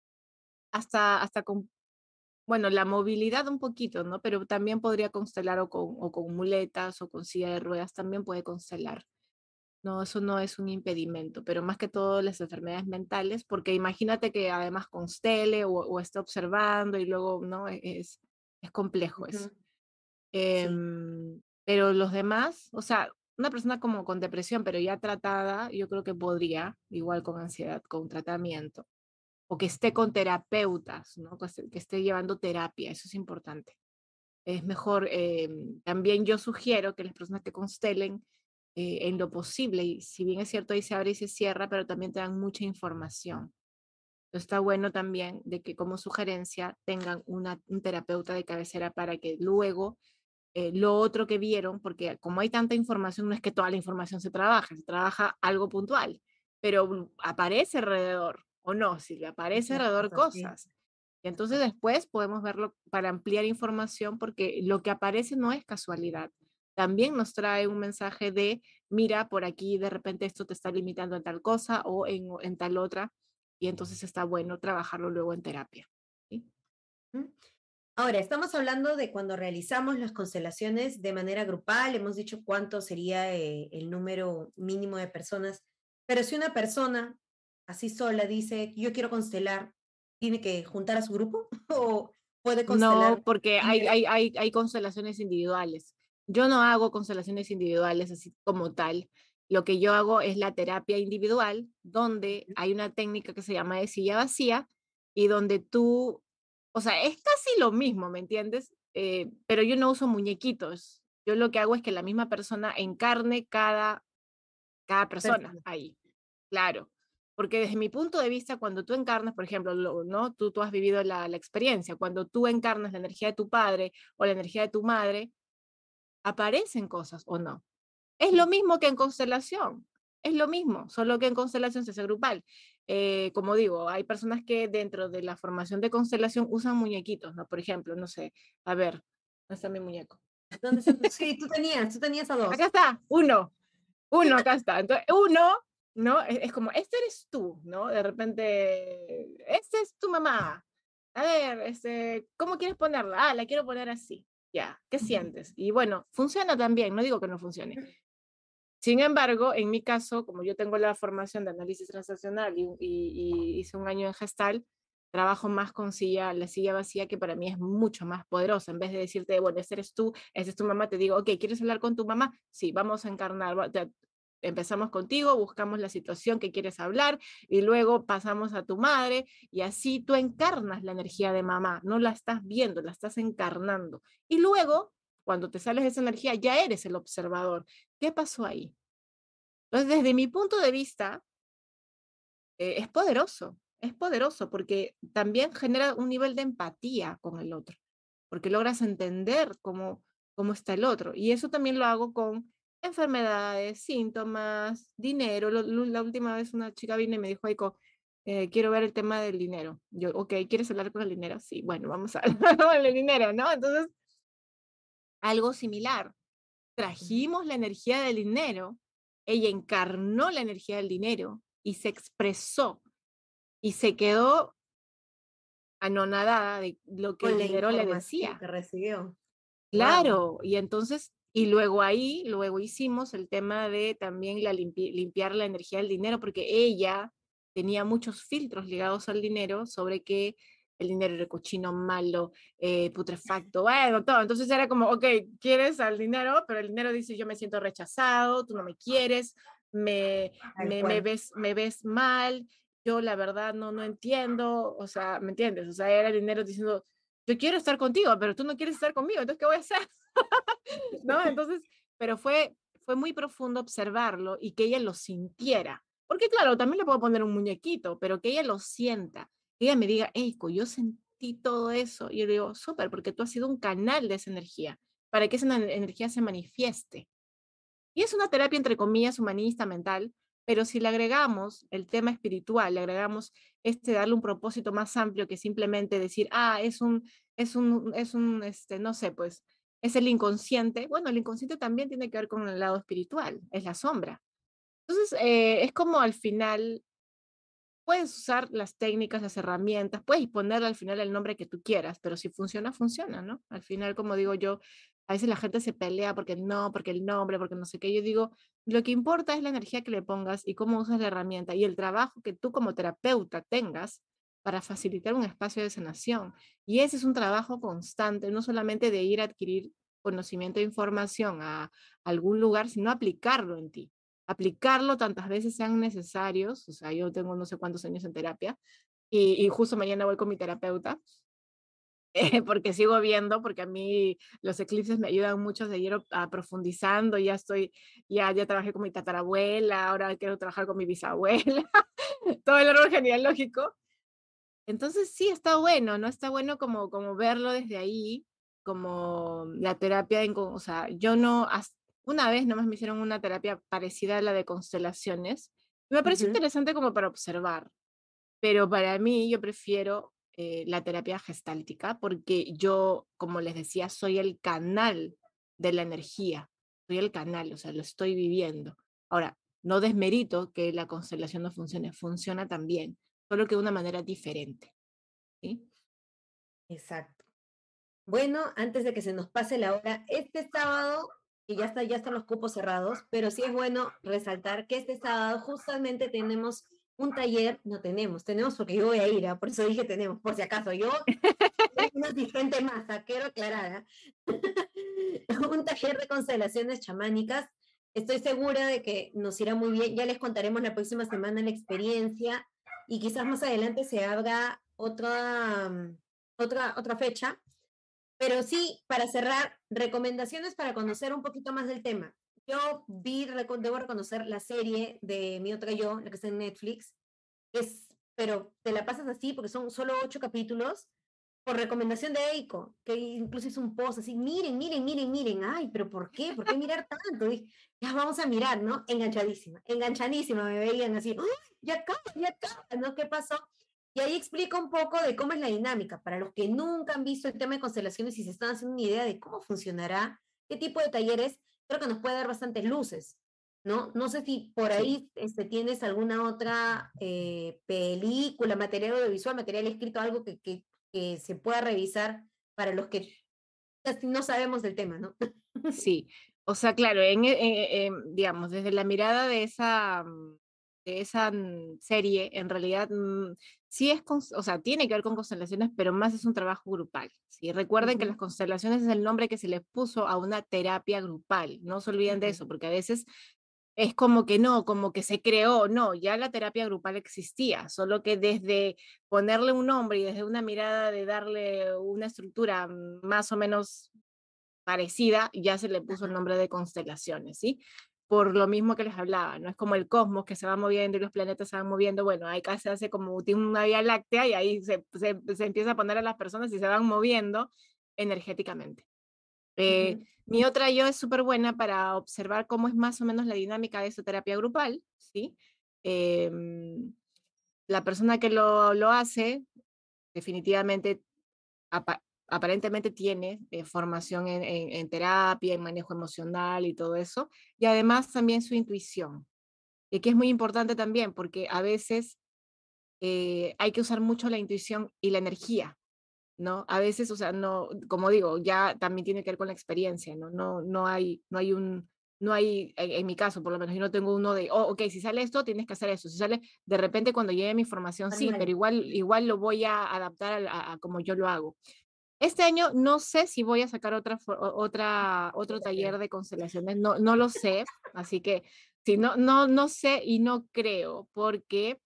hasta con, bueno, la movilidad un poquito, ¿no? Pero también podría constelar o con muletas o con silla de ruedas, también puede constelar. No, eso no es un impedimento, pero más que todo las enfermedades mentales, porque imagínate que además constele o esté observando y luego, ¿no? Es complejo eso. Ujú. Sí. Pero los demás, o sea, una persona como con depresión, pero ya tratada, yo creo que podría, igual con ansiedad, con tratamiento, o que esté con terapeutas, ¿no? Que esté llevando terapia, eso es importante. Es mejor, también yo sugiero que las personas que constelen, en lo posible, y si bien es cierto ahí se abre y se cierra, pero también te dan mucha información. Está bueno también de que como sugerencia tengan un terapeuta de cabecera para que luego lo otro que vieron, porque como hay tanta información, no es que toda la información se trabaja algo puntual, pero aparece alrededor, o no, si le aparece Muchas alrededor cosas, sí. cosas. Y entonces después podemos verlo para ampliar información, porque lo que aparece no es casualidad. También nos trae un mensaje de, mira, por aquí de repente esto te está limitando en tal cosa o en tal otra, y entonces está bueno trabajarlo luego en terapia. ¿Sí? ¿Mm? Ahora, estamos hablando de cuando realizamos las constelaciones de manera grupal, hemos dicho cuánto sería el número mínimo de personas, pero si una persona así sola dice, yo quiero constelar, ¿tiene que juntar a su grupo o puede No, constelar porque libre? hay constelaciones individuales. Yo no hago constelaciones individuales así como tal. Lo que yo hago es la terapia individual, donde hay una técnica que se llama de silla vacía y donde tú, o sea, es casi lo mismo, ¿me entiendes? Pero yo no uso muñequitos. Yo lo que hago es que la misma persona encarne cada persona Perfecto. ahí. Claro, porque desde mi punto de vista, cuando tú encarnas, por ejemplo, ¿no? Tú has vivido la experiencia, cuando tú encarnas la energía de tu padre o la energía de tu madre, aparecen cosas o no. Es lo Sí. mismo que en constelación, es lo mismo, solo que en constelación se hace grupal. Como digo, hay personas que dentro de la formación de constelación usan muñequitos, ¿no? Por ejemplo, no sé, a ver, ¿dónde está mi muñeco? ¿Dónde está? Sí, tú tenías a Acá dos. está, uno, acá está. Entonces, uno, ¿no? Es como, este eres tú, ¿no? De repente, este es tu mamá. A ver, ¿cómo quieres ponerla? Ah, la quiero poner así. Ya, ¿qué sientes? Y bueno, funciona también, no digo que no funcione. Sin embargo, en mi caso, como yo tengo la formación de análisis transaccional y hice un año en Gestal, trabajo más con la silla vacía, que para mí es mucho más poderosa. En vez de decirte, bueno, ese eres tú, esa es tu mamá, te digo, ok, ¿quieres hablar con tu mamá? Sí, vamos a encarnar. Empezamos contigo, buscamos la situación que quieres hablar y luego pasamos a tu madre y así tú encarnas la energía de mamá, no la estás viendo, la estás encarnando. Y luego Cuando te sales de esa energía, ya eres el observador. ¿Qué pasó ahí? Entonces, desde mi punto de vista, es poderoso porque también genera un nivel de empatía con el otro, porque logras entender cómo está el otro. Y eso también lo hago con enfermedades, síntomas, dinero. La última vez una chica vino y me dijo, Aiko, quiero ver el tema del dinero. Yo, ok, ¿quieres hablar con el dinero? Sí, bueno, vamos a hablar con el dinero, ¿no? Entonces, algo similar. Trajimos la energía del dinero, ella encarnó la energía del dinero y se expresó y se quedó anonadada de lo que el Con la dinero le información decía. que recibió. Wow. Claro, y entonces, y luego ahí, luego hicimos el tema de también limpiar la energía del dinero, porque ella tenía muchos filtros ligados al dinero sobre que el dinero era cochino, malo, putrefacto, bueno, todo. Entonces era como, ok, quieres al dinero, pero el dinero dice, yo me siento rechazado, tú no me quieres, Tal cual. me ves mal, yo la verdad no entiendo, o sea, ¿me entiendes? O sea, era el dinero diciendo, yo quiero estar contigo, pero tú no quieres estar conmigo, entonces, ¿qué voy a hacer? ¿No? Entonces, pero fue muy profundo observarlo y que ella lo sintiera. Porque claro, también le puedo poner un muñequito, pero que ella lo sienta, que ella me diga, Eiko, yo sentí todo eso. Y yo le digo, súper, porque tú has sido un canal de esa energía, para que esa energía se manifieste. Y es una terapia, entre comillas, humanista, mental, pero si le agregamos el tema espiritual, le agregamos darle un propósito más amplio que simplemente decir, no sé, pues, es el inconsciente. Bueno, el inconsciente también tiene que ver con el lado espiritual, es la sombra. Entonces, es como al final puedes usar las técnicas, las herramientas, puedes ponerle al final el nombre que tú quieras, pero si funciona, funciona, ¿no? Al final, como digo yo, a veces la gente se pelea porque no, porque el nombre, porque no sé qué. Yo digo, lo que importa es la energía que le pongas y cómo usas la herramienta y el trabajo que tú como terapeuta tengas para facilitar un espacio de sanación. Y ese es un trabajo constante, no solamente de ir a adquirir conocimiento e información a algún lugar, sino aplicarlo en ti, aplicarlo tantas veces sean necesarios. O sea, yo tengo no sé cuántos años en terapia y justo mañana voy con mi terapeuta porque sigo viendo, porque a mí los eclipses me ayudan mucho a seguir profundizando. Ya estoy, ya trabajé con mi tatarabuela, ahora quiero trabajar con mi bisabuela, todo el árbol genealógico. Entonces sí, está bueno, ¿no? Está bueno como verlo desde ahí, como la terapia, o sea, yo no, una vez nomás me hicieron una terapia parecida a la de constelaciones, y me pareció Ujú. interesante como para observar, pero para mí yo prefiero la terapia gestáltica porque yo, como les decía, soy el canal de la energía, soy el canal, o sea, lo estoy viviendo. Ahora, no desmerito que la constelación no funcione, funciona también, solo que de una manera diferente. ¿Sí? Exacto. Bueno, antes de que se nos pase la hora, este sábado, y ya están los cupos cerrados, pero sí es bueno resaltar que este sábado justamente tenemos un taller, no tenemos porque yo voy a ir, ¿ah? Por eso dije tenemos, por si acaso, yo soy una asistente más, quiero aclarar, un taller de constelaciones chamánicas. Estoy segura de que nos irá muy bien, ya les contaremos la próxima semana la experiencia y quizás más adelante se abra otra fecha, pero sí, para cerrar, recomendaciones para conocer un poquito más del tema. Yo debo reconocer la serie de Mi Otra Yo, la que está en Netflix, pero te la pasas así porque son solo 8 capítulos por recomendación de Eiko, que incluso hizo un post así, miren, ay, pero ¿por qué? ¿Por qué mirar tanto? Y ya vamos a mirar, ¿no? Enganchadísima, me veían así, ¡ay, ya acaba, ¿no? ¿Qué pasó? Y ahí explica un poco de cómo es la dinámica, para los que nunca han visto el tema de constelaciones y se están haciendo una idea de cómo funcionará, qué tipo de talleres, creo que nos puede dar bastantes luces. ¿No? No sé si por Sí. ahí tienes alguna otra película, material audiovisual, material escrito, algo que se pueda revisar para los que casi no sabemos del tema, ¿no? Sí, o sea, claro, digamos, desde la mirada de esa serie, en realidad sí o sea, tiene que ver con constelaciones, pero más es un trabajo grupal. ¿Sí? Recuerden que las Ujú, constelaciones es el nombre que se le puso a una terapia grupal, no se olviden de ujú. eso, porque a veces es como que no, como que se creó, no, ya la terapia grupal existía, solo que desde ponerle un nombre y desde una mirada de darle una estructura más o menos parecida, ya se le puso el nombre de constelaciones, ¿sí? Por lo mismo que les hablaba, no es como el cosmos que se va moviendo y los planetas se van moviendo, bueno, ahí casi se hace como tiene una vía láctea y ahí se empieza a poner a las personas y se van moviendo energéticamente. Ujú. Mi otra yo es súper buena para observar cómo es más o menos la dinámica de esta terapia grupal, ¿sí? Em, la persona que lo hace definitivamente aparentemente tiene formación en terapia, en manejo emocional y todo eso, y además también su intuición, y que es muy importante también porque a veces hay que usar mucho la intuición y la energía, ¿no? A veces, o sea, no, como digo, ya también tiene que ver con la experiencia, ¿no? No hay, en mi caso, por lo menos, yo no tengo uno de, oh, ok, si sale esto, tienes que hacer eso. Si sale, de repente cuando llegue mi información, sí, pero Manual. igual lo voy a adaptar a como yo lo hago. Este año no sé si voy a sacar otro taller de constelaciones, no lo sé, así que sí, no sé y no creo, porque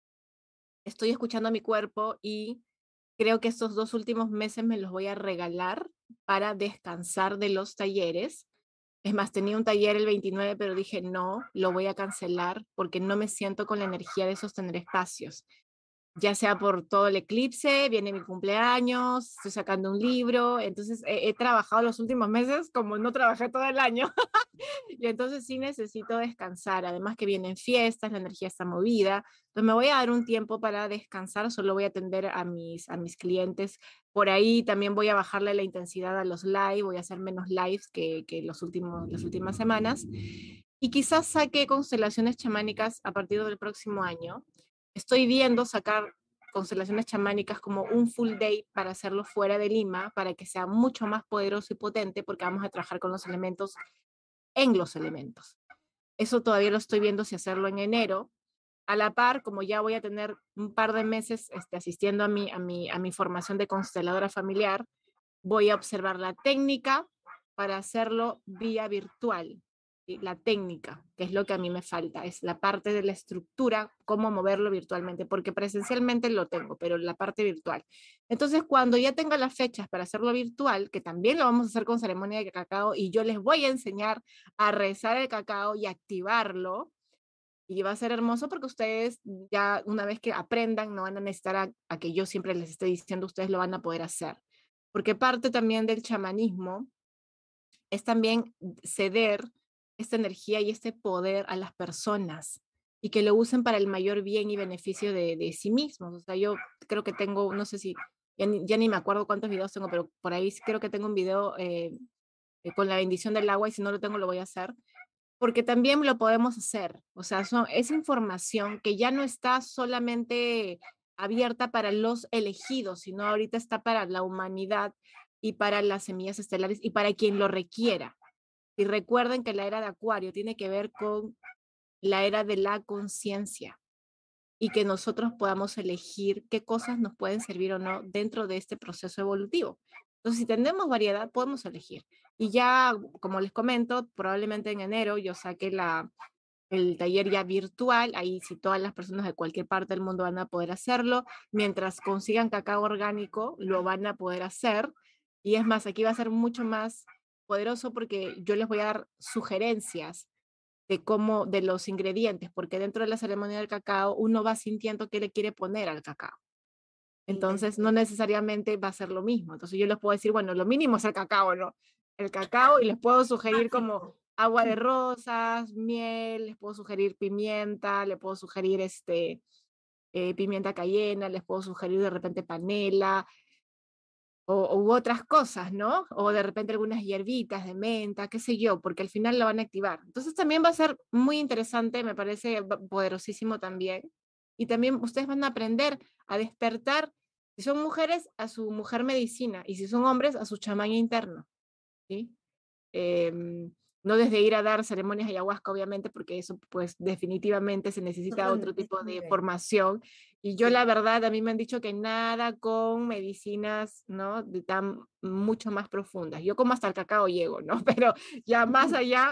estoy escuchando a mi cuerpo y creo que estos 2 últimos meses me los voy a regalar para descansar de los talleres. Es más, tenía un taller el 29, pero dije no, lo voy a cancelar porque no me siento con la energía de sostener espacios, ya sea por todo el eclipse, viene mi cumpleaños, estoy sacando un libro, entonces he trabajado los últimos meses como no trabajé todo el año, y entonces sí necesito descansar, además que vienen fiestas, la energía está movida, entonces me voy a dar un tiempo para descansar, solo voy a atender a mis clientes, por ahí también voy a bajarle la intensidad a los live, voy a hacer menos lives que las últimas semanas, y quizás saque constelaciones chamánicas a partir del próximo año. Estoy viendo sacar constelaciones chamánicas como un full day para hacerlo fuera de Lima, para que sea mucho más poderoso y potente, porque vamos a trabajar con los elementos en los elementos. Eso todavía lo estoy viendo si hacerlo en enero. A la par, como ya voy a tener un par de meses asistiendo a mi formación de consteladora familiar, voy a observar la técnica para hacerlo vía virtual. ¿Sí? La técnica, que es lo que a mí me falta, es la parte de la estructura, cómo moverlo virtualmente, porque presencialmente lo tengo, pero la parte virtual. Entonces, cuando ya tenga las fechas para hacerlo virtual, que también lo vamos a hacer con ceremonia de cacao, y yo les voy a enseñar a rezar el cacao y activarlo, y va a ser hermoso porque ustedes ya una vez que aprendan no van a necesitar a que yo siempre les esté diciendo, ustedes lo van a poder hacer. Porque parte también del chamanismo es también ceder esta energía y este poder a las personas y que lo usen para el mayor bien y beneficio de sí mismos. O sea, yo creo que tengo, no sé si, ya ni me acuerdo cuántos videos tengo, pero por ahí creo que tengo un video con la bendición del agua y si no lo tengo lo voy a hacer porque también lo podemos hacer. O sea, es información que ya no está solamente abierta para los elegidos, sino ahorita está para la humanidad y para las semillas estelares y para quien lo requiera. Y recuerden que la era de Acuario tiene que ver con la era de la conciencia y que nosotros podamos elegir qué cosas nos pueden servir o no dentro de este proceso evolutivo. Entonces, si tenemos variedad, podemos elegir. Y ya, como les comento, probablemente en enero yo saque el taller ya virtual, ahí sí todas las personas de cualquier parte del mundo van a poder hacerlo, mientras consigan cacao orgánico, lo van a poder hacer. Y es más, aquí va a ser mucho más poderoso porque yo les voy a dar sugerencias de los ingredientes, porque dentro de la ceremonia del cacao uno va sintiendo qué le quiere poner al cacao. Entonces, no Interesante. necesariamente va a ser lo mismo. Entonces, yo les puedo decir, bueno, lo mínimo es el cacao, ¿no? El cacao y les puedo sugerir como Básico. agua de rosas, miel, les puedo sugerir pimienta, les puedo sugerir pimienta cayena, les puedo sugerir de repente panela, u otras cosas, ¿no? O de repente algunas hierbitas de menta, qué sé yo, porque al final lo van a activar. Entonces también va a ser muy interesante, me parece poderosísimo también. Y también ustedes van a aprender a despertar, si son mujeres, a su mujer medicina, y si son hombres, a su chamán interno, ¿sí? No desde ir a dar ceremonias ayahuasca, obviamente, porque eso pues definitivamente se necesita otro Es tipo de nivel. formación. Y yo la Sí. verdad, a mí me han dicho que nada con medicinas, ¿no? De tan mucho más profundas. Yo como hasta el cacao llego, ¿no? Pero ya más allá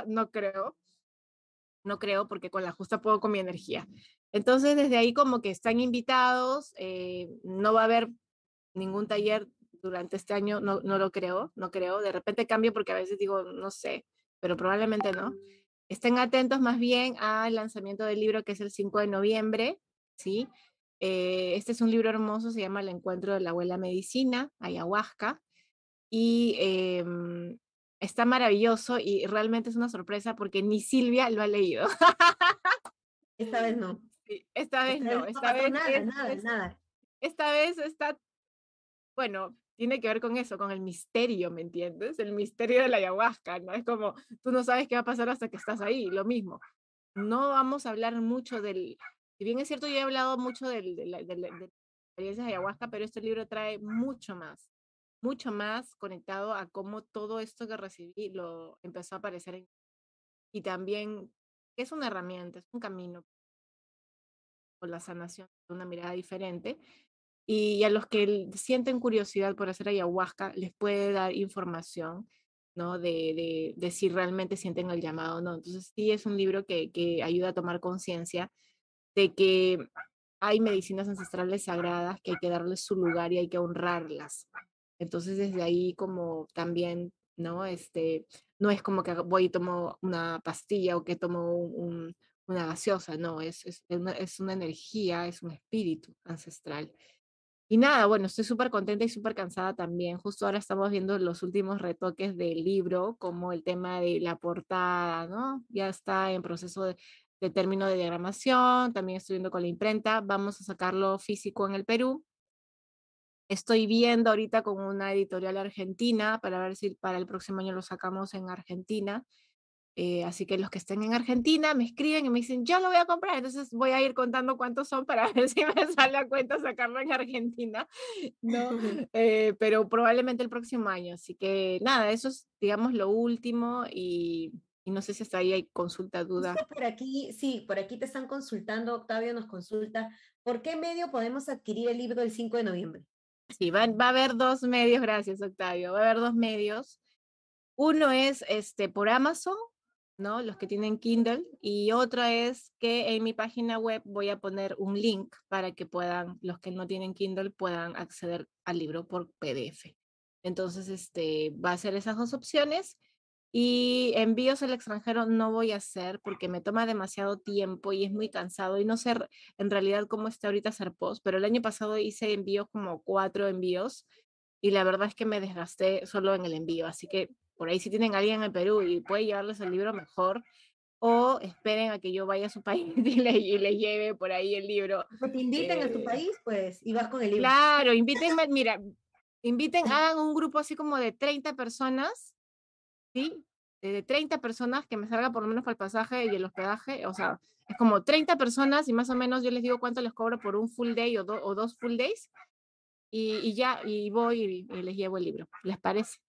no creo porque con la justa puedo con mi energía. Entonces desde ahí como que están invitados, no va a haber ningún taller durante este año no lo creo, no creo. De repente cambio porque a veces digo, no sé, pero probablemente no. Estén atentos más bien al lanzamiento del libro que es el 5 de noviembre, ¿sí? Este es un libro hermoso, se llama El encuentro de la abuela medicina, ayahuasca, y está maravilloso y realmente es una sorpresa porque ni Silvia lo ha leído. Esta vez no. Sí, esta vez Esta vez no, no esta pasó vez nada, nada, nada. esta vez está, bueno, tiene que ver con eso, con el misterio, ¿me entiendes? El misterio de la ayahuasca, ¿no? Es como, tú no sabes qué va a pasar hasta que estás ahí, lo mismo. No vamos a hablar mucho si bien es cierto, yo he hablado mucho de experiencias de ayahuasca, pero este libro trae mucho más conectado a cómo todo esto que recibí lo empezó a aparecer y también es una herramienta, es un camino con la sanación de una mirada diferente. Y a los que sienten curiosidad por hacer ayahuasca, les puede dar información, ¿no? De si realmente sienten el llamado o no. Entonces, sí es un libro que ayuda a tomar conciencia de que hay medicinas ancestrales sagradas que hay que darles su lugar y hay que honrarlas. Entonces, desde ahí como también, ¿no? No es como que voy y tomo una pastilla o que tomo una gaseosa, no, es una energía, es un espíritu ancestral. Y nada, bueno, estoy súper contenta y súper cansada también. Justo ahora estamos viendo los últimos retoques del libro, como el tema de la portada, ¿no? Ya está en proceso de término de diagramación, también estoy viendo con la imprenta, vamos a sacarlo físico en el Perú. Estoy viendo ahorita con una editorial argentina para ver si para el próximo año lo sacamos en Argentina. Así que los que estén en Argentina me escriben y me dicen, yo lo voy a comprar. Entonces voy a ir contando cuántos son para ver si me sale a cuenta sacarlo en Argentina, ¿no? Pero probablemente el próximo año. Así que nada, eso es, digamos, lo último y no sé si hasta ahí hay consulta, duda. Justo por aquí, sí, por aquí te están consultando, Octavio nos consulta, ¿por qué medio podemos adquirir el libro del 5 de noviembre? Sí, va a haber dos medios, gracias Octavio, va a haber dos medios. Uno es por Amazon, ¿no? Los que tienen Kindle, y otra es que en mi página web voy a poner un link para que puedan, los que no tienen Kindle, puedan acceder al libro por PDF. Entonces, va a ser esas dos opciones. Y envíos al extranjero no voy a hacer porque me toma demasiado tiempo y es muy cansado y no sé en realidad cómo está ahorita hacer post, pero el año pasado hice envíos como 4 envíos y la verdad es que me desgasté solo en el envío, así que por ahí si tienen a alguien en el Perú y puede llevarles el libro mejor, o esperen a que yo vaya a su país y le lleve por ahí el libro. Que te inviten a tu Eh, país, pues, y vas con el libro. claro, invítenme, mira, hagan un grupo así como de 30 personas, ¿sí? De 30 personas que me salga por lo menos para el pasaje y el hospedaje, o sea, es como 30 personas y más o menos yo les digo cuánto les cobro por un full day o dos full days y ya, y voy y les llevo el libro, ¿les parece?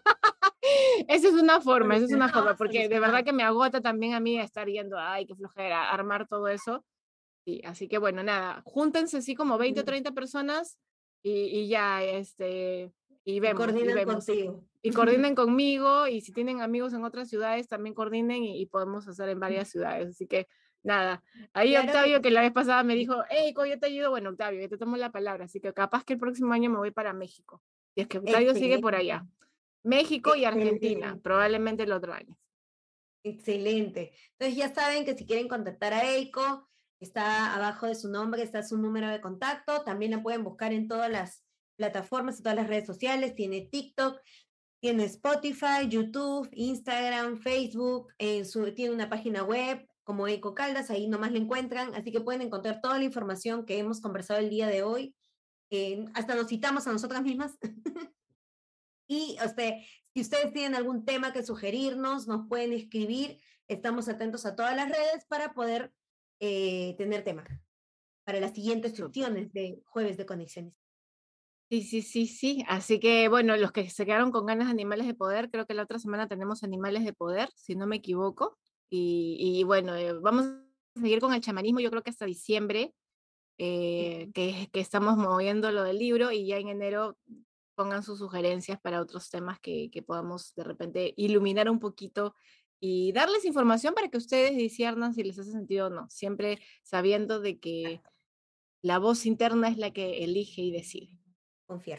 Esa es una forma, Solucionado, porque de verdad solucionado. que me agota también a mí estar yendo, ay, qué flojera, armar todo eso. Sí, así que bueno, nada, júntense así como 20 o 30 personas y ya, y Y vemos, y coordinan vemos. contigo. Y coordinen conmigo, y si tienen amigos en otras ciudades, también coordinen y podemos hacer en varias ciudades. Así que nada, ahí Claro que Octavio, que la sí. vez pasada me dijo, hey, yo te ayudo, bueno, Octavio, yo te tomo la palabra, así que capaz que el próximo año me voy para México. Y es que Octavio sigue por Excelente, allá. México y Argentina, excelente. probablemente el otro año. Excelente. Entonces ya saben que si quieren contactar a Eiko, está abajo de su nombre, está su número de contacto. También la pueden buscar en todas las plataformas, en todas las redes sociales. Tiene TikTok, tiene Spotify, YouTube, Instagram, Facebook, tiene una página web como Eiko Caldas, ahí nomás la encuentran. Así que pueden encontrar toda la información que hemos conversado el día de hoy. Hasta nos citamos a nosotras mismas. Y si ustedes tienen algún tema que sugerirnos, nos pueden escribir. Estamos atentos a todas las redes para poder tener tema para las siguientes Súper. sesiones de Jueves de Conexiones. Sí, sí, sí, sí. Así que bueno, los que se quedaron con ganas de Animales de Poder, creo que la otra semana tenemos Animales de Poder, si no me equivoco. Y bueno, vamos a seguir con el chamanismo, yo creo que hasta diciembre, que estamos moviendo lo del libro y ya en enero pongan sus sugerencias para otros temas que podamos de repente iluminar un poquito y darles información para que ustedes disciernan si les hace sentido o no, siempre sabiendo de que la voz interna es la que elige y decide. Confiar.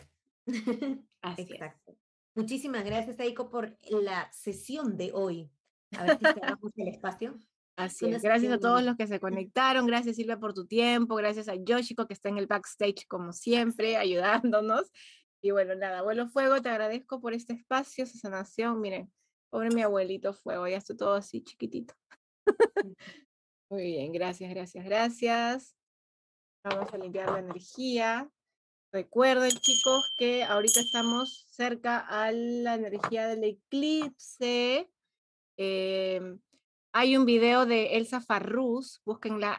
Así es. Exacto. Muchísimas gracias, Aiko, por la sesión de hoy. A ver si cerramos el espacio. Así Fue una es. Gracias a todos sesión. los que se conectaron. Gracias, Silvia, por tu tiempo. Gracias a Yoshiko, que está en el backstage, como siempre, ayudándonos. Y bueno, nada, abuelo Fuego, te agradezco por este espacio, esa sanación. Miren, pobre mi abuelito Fuego, ya está todo así chiquitito. Muy bien, gracias, gracias, gracias. Vamos a limpiar la energía. Recuerden, chicos, que ahorita estamos cerca a la energía del eclipse. Hay un video de Elsa Farrús, búsquenla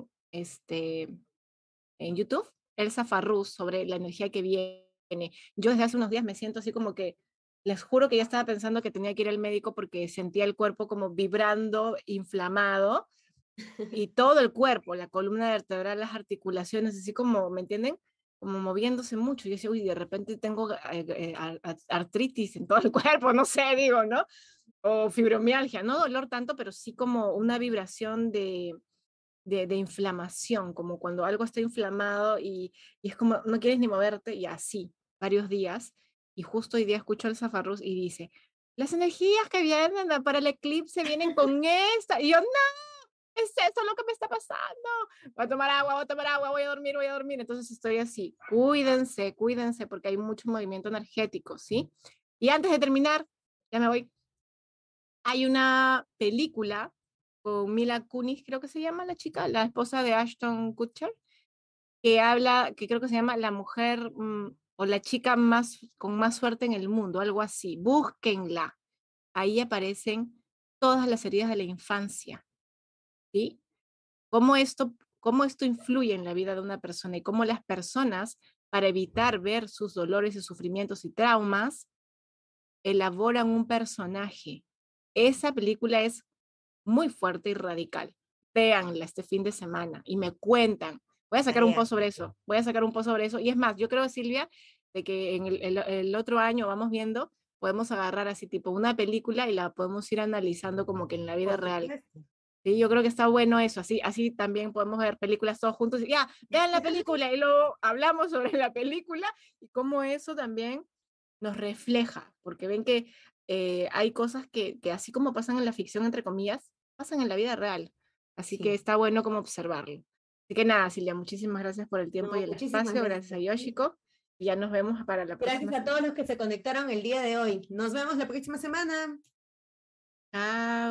en YouTube, Elsa Farrús, sobre la energía que viene. Yo desde hace unos días me siento así como que, les juro que ya estaba pensando que tenía que ir al médico porque sentía el cuerpo como vibrando, inflamado, y todo el cuerpo, la columna vertebral, las articulaciones, así como, ¿me entienden? Como moviéndose mucho. Y yo decía, uy, de repente tengo artritis en todo el cuerpo, no sé, digo, ¿no? O fibromialgia, no dolor tanto, pero sí como una vibración de inflamación, como cuando algo está inflamado y es como no quieres ni moverte, y así, varios días. Y justo hoy día escucho al Zafarrus y dice, las energías que vienen para el eclipse vienen con esta. Y yo, no, es eso lo que me está pasando. Voy a tomar agua, voy a tomar agua, voy a dormir, voy a dormir. Entonces estoy así, cuídense, cuídense, porque hay mucho movimiento energético, ¿sí? Y antes de terminar, ya me voy. Hay una película con Mila Kunis, creo que se llama la chica, la esposa de Ashton Kutcher, que habla, que creo que se llama La mujer o la chica más con más suerte en el mundo, algo así. Búsquenla. Ahí aparecen todas las heridas de la infancia, ¿sí? Cómo esto influye en la vida de una persona y cómo las personas, para evitar ver sus dolores y sufrimientos y traumas, elaboran un personaje. Esa película es muy fuerte y radical. Véanla este fin de semana y me cuentan. Voy a sacar un Tarea. post sobre eso. Voy a sacar un post sobre eso. Y es más, yo creo, Silvia, de que en el otro año vamos viendo, podemos agarrar así tipo una película y la podemos ir analizando como que en la vida Por real. supuesto. Sí, yo creo que está bueno eso, así también podemos ver películas todos juntos y ya, vean la película y luego hablamos sobre la película y cómo eso también nos refleja, porque ven que hay cosas que así como pasan en la ficción, entre comillas, pasan en la vida real, así que Sí. está bueno como observarlo. Así que nada, Silvia, muchísimas gracias por el tiempo y No, el muchísimas espacio, gracias gracias a a ti. Yoshiko, y ya nos vemos para la Gracias próxima a semana. todos los que se conectaron el día de hoy. Nos vemos la próxima semana. Chao.